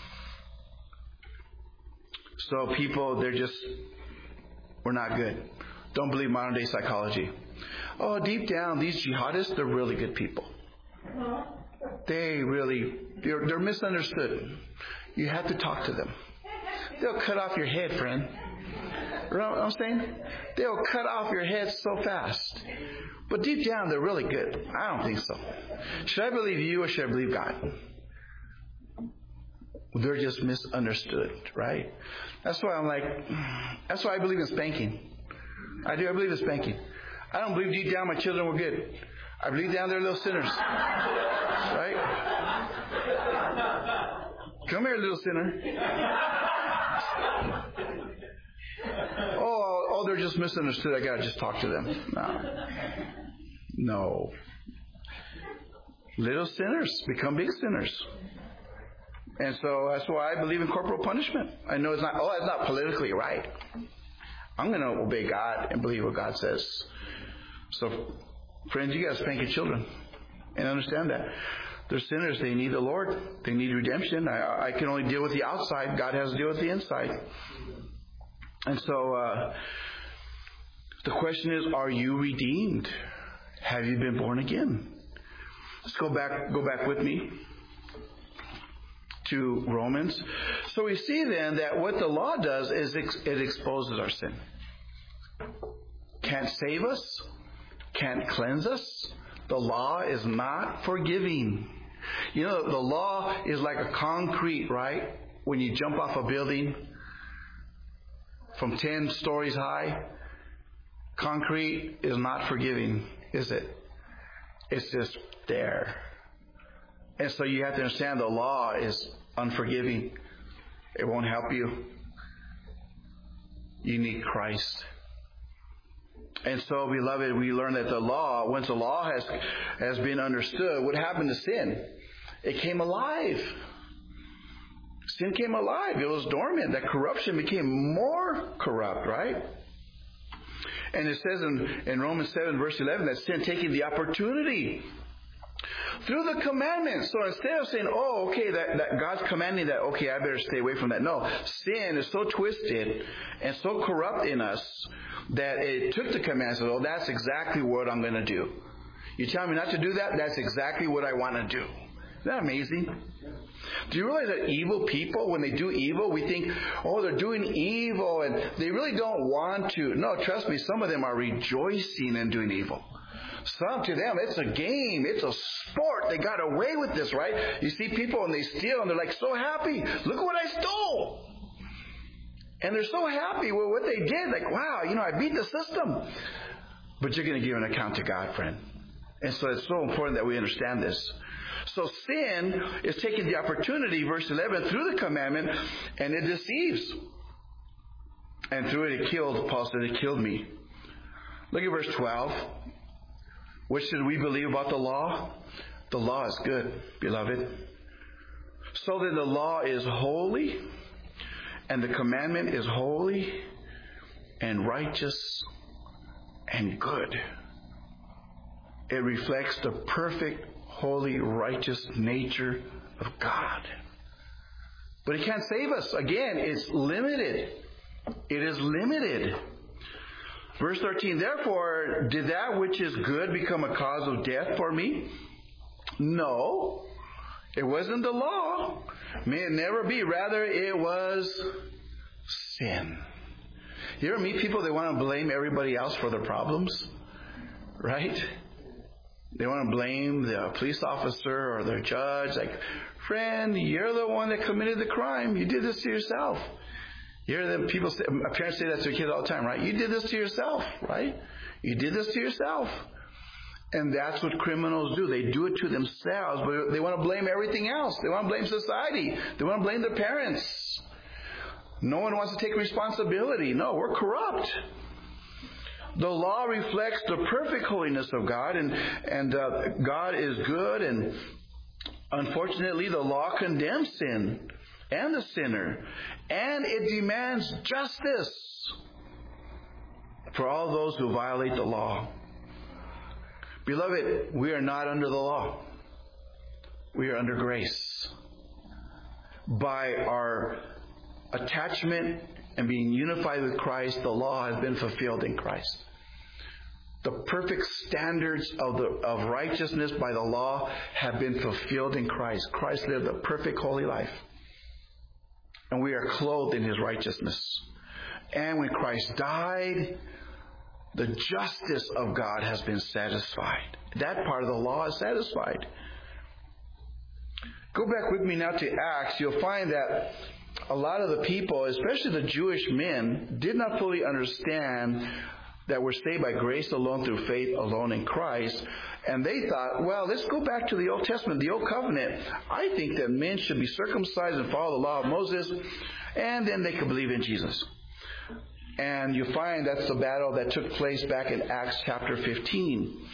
So people, they're just, we're not good. Don't believe modern day psychology. Oh, deep down, these jihadists, they're really good people. They really, they're, they're misunderstood. You have to talk to them. They'll cut off your head, friend. You know what I'm saying? They'll cut off your head so fast. But deep down, they're really good. I don't think so. Should I believe you or should I believe God? They're just misunderstood, right? That's why I'm like, that's why I believe in spanking. I do. I believe in spanking. I don't believe deep down my children were good. I believe down they're little sinners. Right? Come here, little sinner. Oh, oh, they're just misunderstood. I gotta just talk to them. No. No. Little sinners become big sinners. And so that's why I believe in corporal punishment. I know it's not, oh, it's not politically right. I'm going to obey God and believe what God says. So, friends, you got to spank your children and understand that. They're sinners. They need the Lord. They need redemption. I, I can only deal with the outside. God has to deal with the inside. And so, uh, the question is, are you redeemed? Have you been born again? Let's go back, go back with me to Romans. So we see then that what the law does is it exposes our sin. Can't save us. Can't cleanse us. The law is not forgiving. You know, the law is like a concrete, right? When you jump off a building, from ten stories high. Concrete is not forgiving, is it? It's just there. And so you have to understand the law is unforgiving. It won't help you. You need Christ. And so, beloved, we learn that the law, once the law has, has been understood, what happened to sin? It came alive. Sin came alive. It was dormant. That corruption became more corrupt, right? And it says in, in Romans seven, verse eleven, that sin taking the opportunity through the commandments. So instead of saying, oh, okay, that, that God's commanding that, okay, I better stay away from that. No, sin is so twisted and so corrupt in us that it took the commandments and said, oh, that's exactly what I'm going to do. You tell me not to do that, that's exactly what I want to do. Isn't that amazing? Do you realize that evil people, when they do evil, we think, oh, they're doing evil, and they really don't want to. No, trust me, some of them are rejoicing in doing evil. Some, to them, it's a game. It's a sport. They got away with this, right? You see people and they steal and they're like so happy. Look at what I stole. And they're so happy with what they did. Like, wow, you know, I beat the system. But you're going to give an account to God, friend. And so it's so important that we understand this. So sin is taking the opportunity, verse eleven, through the commandment, and it deceives. And through it, it killed. Paul said, it killed me. Look at verse twelve. What should we believe about the law? The law is good, beloved. So then the law is holy, and the commandment is holy, and righteous, and good. It reflects the perfect, holy, righteous nature of God. But it can't save us. Again, it's limited. It is limited. Verse thirteen, therefore, did that which is good become a cause of death for me? No. It wasn't the law. May it never be. Rather, it was sin. You ever meet people that want to blame everybody else for their problems? Right? They want to blame the police officer or their judge. Like, friend, you're the one that committed the crime. You did this to yourself. You hear the people say, parents say that to their kids all the time, right? You did this to yourself, right? You did this to yourself. And that's what criminals do. They do it to themselves, but they want to blame everything else. They want to blame society. They want to blame their parents. No one wants to take responsibility. No, we're corrupt. The law reflects the perfect holiness of God, and, and uh, God is good, and unfortunately the law condemns sin and the sinner, and it demands justice for all those who violate the law. Beloved, we are not under the law. We are under grace. By our attachment and being unified with Christ, the law has been fulfilled in Christ. The perfect standards of the of righteousness by the law have been fulfilled in Christ. Christ lived a perfect holy life. And we are clothed in His righteousness. And when Christ died, the justice of God has been satisfied. That part of the law is satisfied. Go back with me now to Acts. You'll find that a lot of the people, especially the Jewish men, did not fully understand that we're saved by grace alone through faith alone in Christ. And they thought, well, let's go back to the Old Testament, the Old Covenant. I think that men should be circumcised and follow the law of Moses, and then they could believe in Jesus. And you find that's the battle that took place back in Acts chapter fifteen.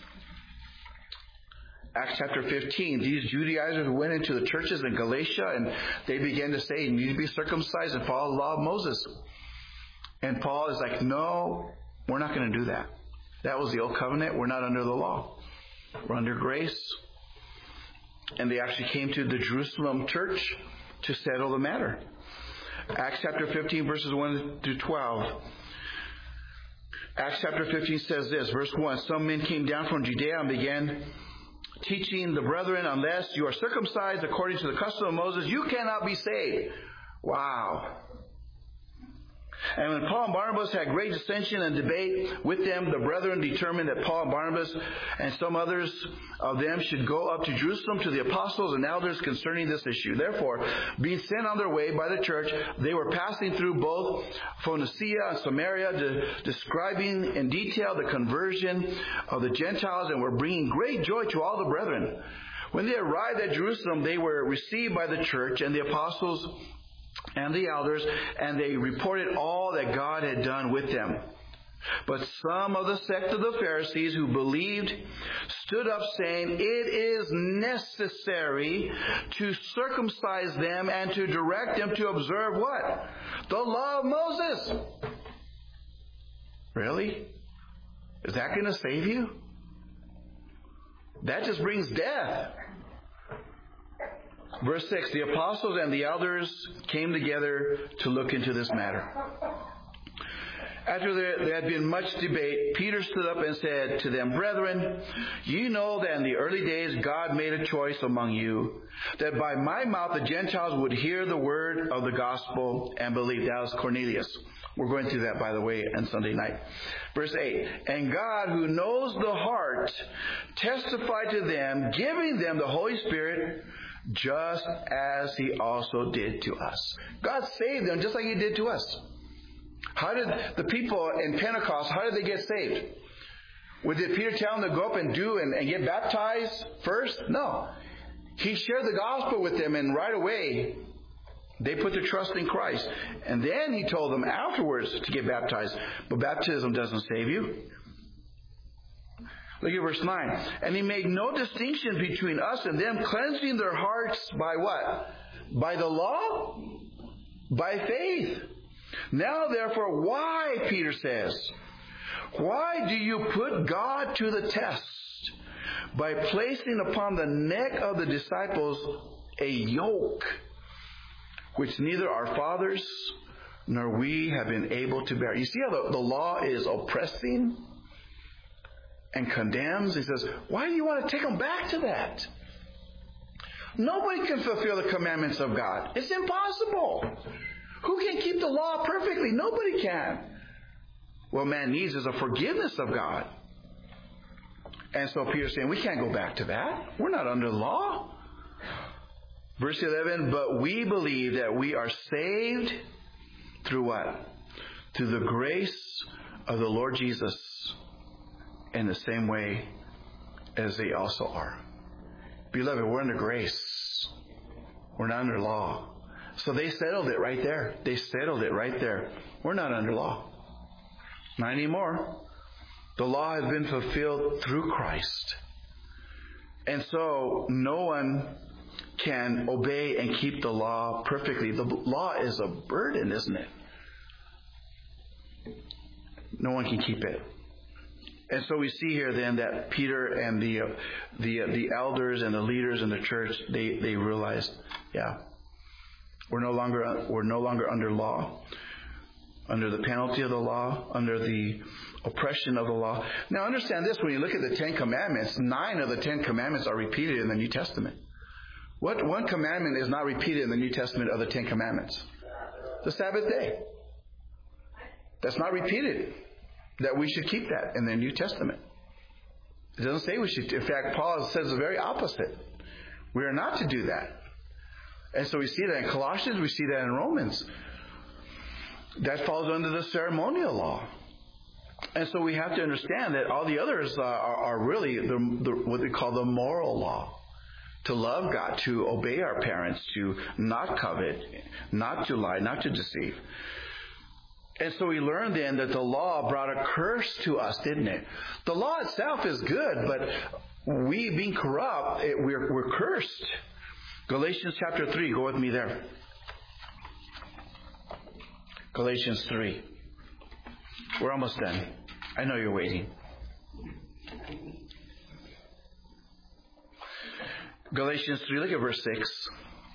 Acts chapter fifteen, these Judaizers went into the churches in Galatia and they began to say, you need to be circumcised and follow the law of Moses. And Paul is like, no, we're not going to do that. That was the old covenant. We're not under the law. We're under grace. And they actually came to the Jerusalem church to settle the matter. Acts chapter fifteen, verses one through twelve. Acts chapter fifteen says this, verse one, some men came down from Judea and began teaching the brethren, unless you are circumcised according to the custom of Moses, you cannot be saved. Wow. And when Paul and Barnabas had great dissension and debate with them, the brethren determined that Paul and Barnabas and some others of them should go up to Jerusalem to the apostles and elders concerning this issue. Therefore, being sent on their way by the church, they were passing through both Phoenicia and Samaria, de- describing in detail the conversion of the Gentiles, and were bringing great joy to all the brethren. When they arrived at Jerusalem, they were received by the church and the apostles and the elders, and they reported all that God had done with them. But some of the sect of the Pharisees who believed stood up saying, "It is necessary to circumcise them and to direct them to observe" what? The law of Moses. Really? Is that going to save you? That just brings death. Verse six, the apostles and the elders came together to look into this matter. After there, there had been much debate, Peter stood up and said to them, "Brethren, you know that in the early days God made a choice among you, that by my mouth the Gentiles would hear the word of the gospel and believe." That was Cornelius. We're going through that, by the way, on Sunday night. Verse eight, "And God, who knows the heart, testified to them, giving them the Holy Spirit, just as He also did to us." God saved them just like He did to us. How did the people in Pentecost, how did they get saved? Well, did Peter tell them to go up and do and, and get baptized first? No. He shared the gospel with them, and right away they put their trust in Christ. And then He told them afterwards to get baptized. But baptism doesn't save you. Look at verse nine. "And He made no distinction between us and them, cleansing their hearts by what? By the law? By faith. Now therefore, why," Peter says, "why do you put God to the test by placing upon the neck of the disciples a yoke which neither our fathers nor we have been able to bear?" You see how the, the law is oppressing and condemns? He says, why do you want to take them back to that? Nobody can fulfill the commandments of God. It's impossible. Who can keep the law perfectly? Nobody can. What man needs is a forgiveness of God. And so Peter's saying, we can't go back to that. We're not under the law. Verse eleven, "But we believe that we are saved through what? Through the grace of the Lord Jesus, in the same way as they also are." Beloved, we're under grace. We're not under law. So they settled it right there. They settled it right there. We're not under law. Not anymore. The law has been fulfilled through Christ. And so no one can obey and keep the law perfectly. The law is a burden, isn't it? No one can keep it. And so we see here then that Peter and the uh, the uh, the elders and the leaders in the church, they they realized, yeah, we're no longer we're no longer under law, under the penalty of the law, under the oppression of the law. Now understand this: when you look at the Ten Commandments, nine of the Ten Commandments are repeated in the New Testament. What one commandment is not repeated in the New Testament of the Ten Commandments? The Sabbath day. That's not repeated. That we should keep that in the New Testament. It doesn't say we should. In fact, Paul says the very opposite. We are not to do that. And so we see that in Colossians, we see that in Romans. That falls under the ceremonial law. And so we have to understand that all the others uh, are, are really the, the, what they call the moral law. To love God, to obey our parents, to not covet, not to lie, not to deceive. And so we learned then that the law brought a curse to us, didn't it? The law itself is good, but we being corrupt, it, we're, we're cursed. Galatians chapter three, go with me there. Galatians three. We're almost done. I know you're waiting. Galatians three, look at verse six.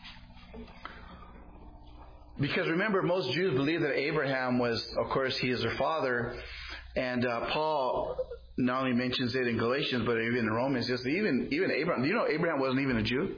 Because remember, most Jews believe that Abraham was, of course, he is their father. And uh, Paul not only mentions it in Galatians, but even in Romans. Just even even Abraham. Do you know Abraham wasn't even a Jew?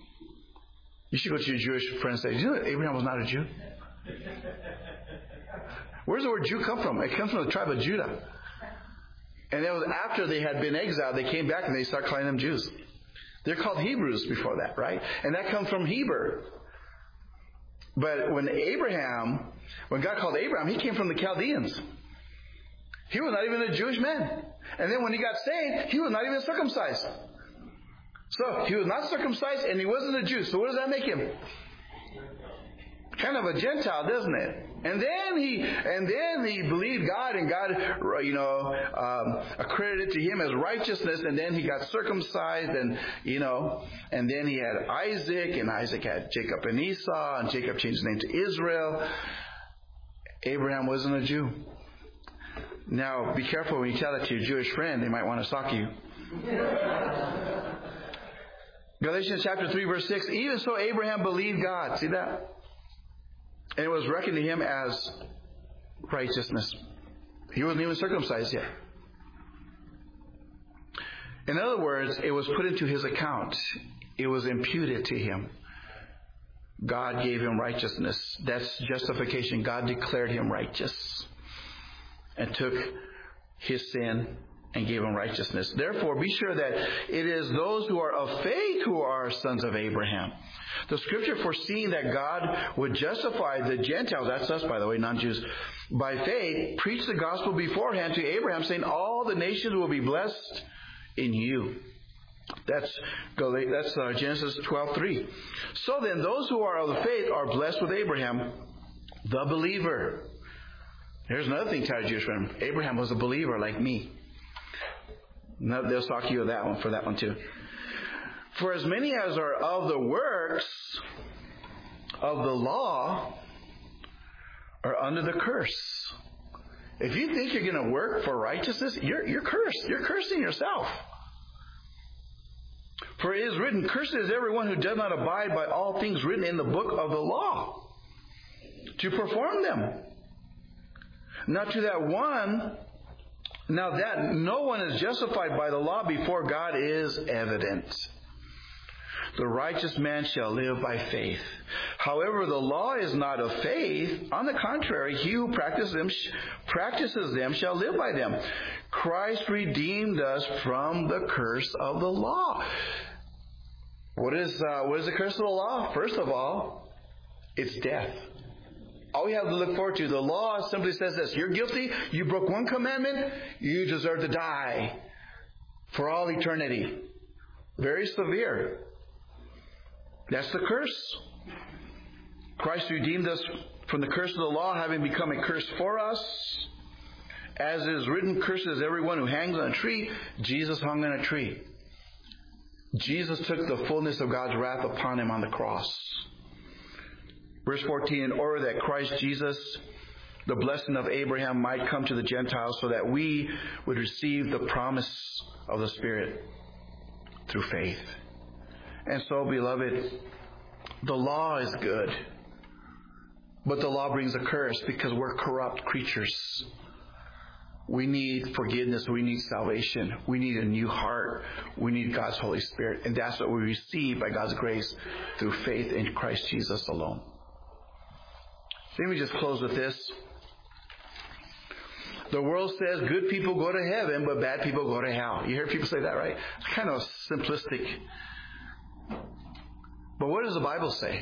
You should go to your Jewish friends and say, do you know that Abraham was not a Jew? Where does the word Jew come from? It comes from the tribe of Judah. And it was after they had been exiled, they came back and they started calling them Jews. They're called Hebrews before that, right? And that comes from Heber. But when Abraham, when God called Abraham, he came from the Chaldeans. He was not even a Jewish man. And then when he got saved, he was not even circumcised. So he was not circumcised and he wasn't a Jew. So what does that make him? Kind of a Gentile, doesn't it? And then he, and then he believed God, and God, you know, um, accredited to him as righteousness. And then he got circumcised, and you know, and then he had Isaac, and Isaac had Jacob and Esau, and Jacob changed his name to Israel. Abraham wasn't a Jew. Now, be careful when you tell that to your Jewish friend; they might want to stalk you. Galatians chapter three, verse six. Even so, Abraham believed God. See that? And it was reckoned to him as righteousness. He wasn't even circumcised yet. In other words, it was put into his account. It was imputed to him. God gave him righteousness. That's justification. God declared him righteous and took his sin and gave him righteousness. Therefore, be sure that it is those who are of faith who are sons of Abraham. The scripture foreseeing that God would justify the Gentiles, that's us by the way, non-Jews, by faith, preached the gospel beforehand to Abraham, saying all the nations will be blessed in you. That's that's uh, Genesis twelve three. So then, those who are of the faith are blessed with Abraham, the believer. Here's another thing, tired Jewish friend. Abraham was a believer like me. No, they'll talk you of that one for that one too. For as many as are of the works of the law are under the curse. If you think you're going to work for righteousness, you're, you're cursed. You're cursing yourself. For it is written, cursed is everyone who does not abide by all things written in the book of the law, to perform them. Now to that one, now that no one is justified by the law before God is evident. The righteous man shall live by faith. However, the law is not of faith. On the contrary, he who practices them, practices them shall live by them. Christ redeemed us from the curse of the law. What is uh, what is the curse of the law? First of all, it's death. All we have to look forward to, the law simply says this: you're guilty, you broke one commandment, you deserve to die for all eternity. Very severe. That's the curse. Christ redeemed us from the curse of the law, having become a curse for us. As it is written, cursed is everyone who hangs on a tree. Jesus hung on a tree. Jesus took the fullness of God's wrath upon him on the cross. Verse fourteen, in order that Christ Jesus, the blessing of Abraham, might come to the Gentiles, so that we would receive the promise of the Spirit through faith. And so, beloved, the law is good. But the law brings a curse because we're corrupt creatures. We need forgiveness. We need salvation. We need a new heart. We need God's Holy Spirit. And that's what we receive by God's grace through faith in Christ Jesus alone. Let me just close with this. The world says good people go to heaven, but bad people go to hell. You hear people say that, right? It's kind of simplistic. But what does the Bible say?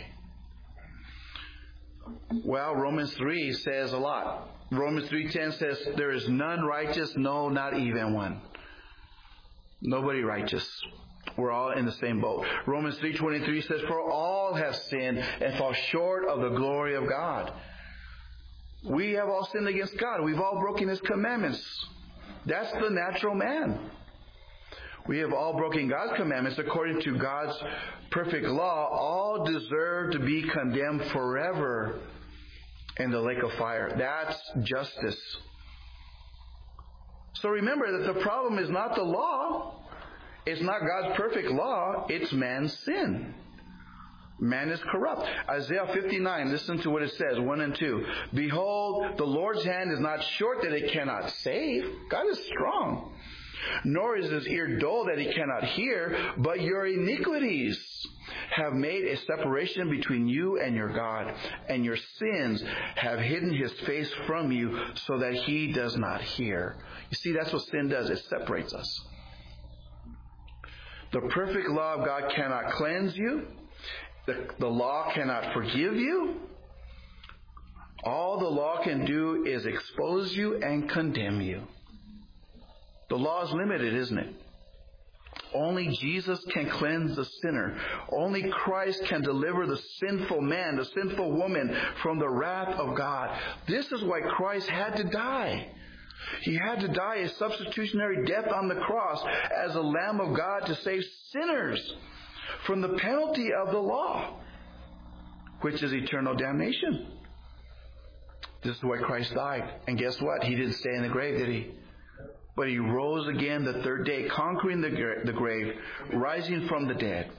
Well, Romans three says a lot. Romans three ten says, there is none righteous, no, not even one. Nobody righteous. We're all in the same boat. Romans three twenty-three says, for all have sinned and fall short of the glory of God. We have all sinned against God. We've all broken His commandments. That's the natural man. We have all broken God's commandments according to God's perfect law. All deserve to be condemned forever in the lake of fire. That's justice. So remember that the problem is not the law. It's not God's perfect law. It's man's sin. Man is corrupt. Isaiah fifty-nine, listen to what it says, one and two. Behold, the Lord's hand is not short that it cannot save. God is strong. Nor is his ear dull that he cannot hear, but your iniquities have made a separation between you and your God, and your sins have hidden his face from you so that he does not hear. You see, that's what sin does. It separates us. The perfect law of God cannot cleanse you. The, the law cannot forgive you. All the law can do is expose you and condemn you. The law is limited, isn't it? Only Jesus can cleanse the sinner. Only Christ can deliver the sinful man, the sinful woman from the wrath of God. This is why Christ had to die. He had to die a substitutionary death on the cross as a Lamb of God to save sinners from the penalty of the law, which is eternal damnation. This is why Christ died. And guess what? He didn't stay in the grave, did he? But he rose again the third day, conquering the, gra- the grave, rising from the dead.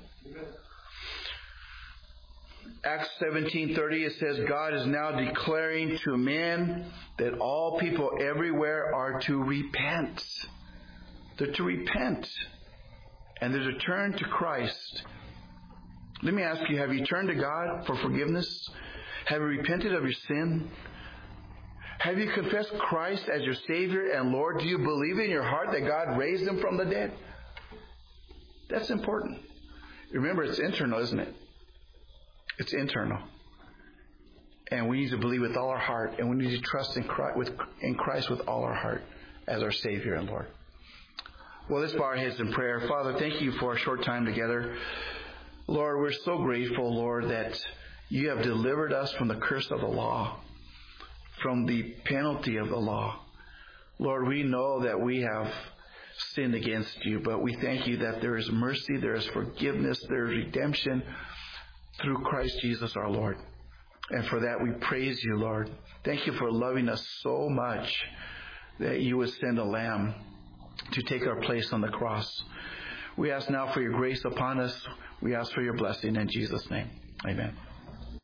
Acts seventeen thirty, it says, God is now declaring to men that all people everywhere are to repent. They're to repent. And they're to turn to Christ. Let me ask you, have you turned to God for forgiveness? Have you repented of your sin? Have you confessed Christ as your Savior and Lord? Do you believe in your heart that God raised him from the dead? That's important. Remember, it's internal, isn't it? It's internal. And we need to believe with all our heart, and we need to trust in Christ with, in Christ with all our heart as our Savior and Lord. Well, let's bow our heads in prayer. Father, thank you for a short time together. Lord, we're so grateful, Lord, that you have delivered us from the curse of the law, from the penalty of the law. Lord, we know that we have sinned against you, but we thank you that there is mercy, there is forgiveness, there is redemption through Christ Jesus our Lord. And for that we praise you, Lord. Thank you for loving us so much that you would send a lamb to take our place on the cross. We ask now for your grace upon us. We ask for your blessing in Jesus' name. Amen.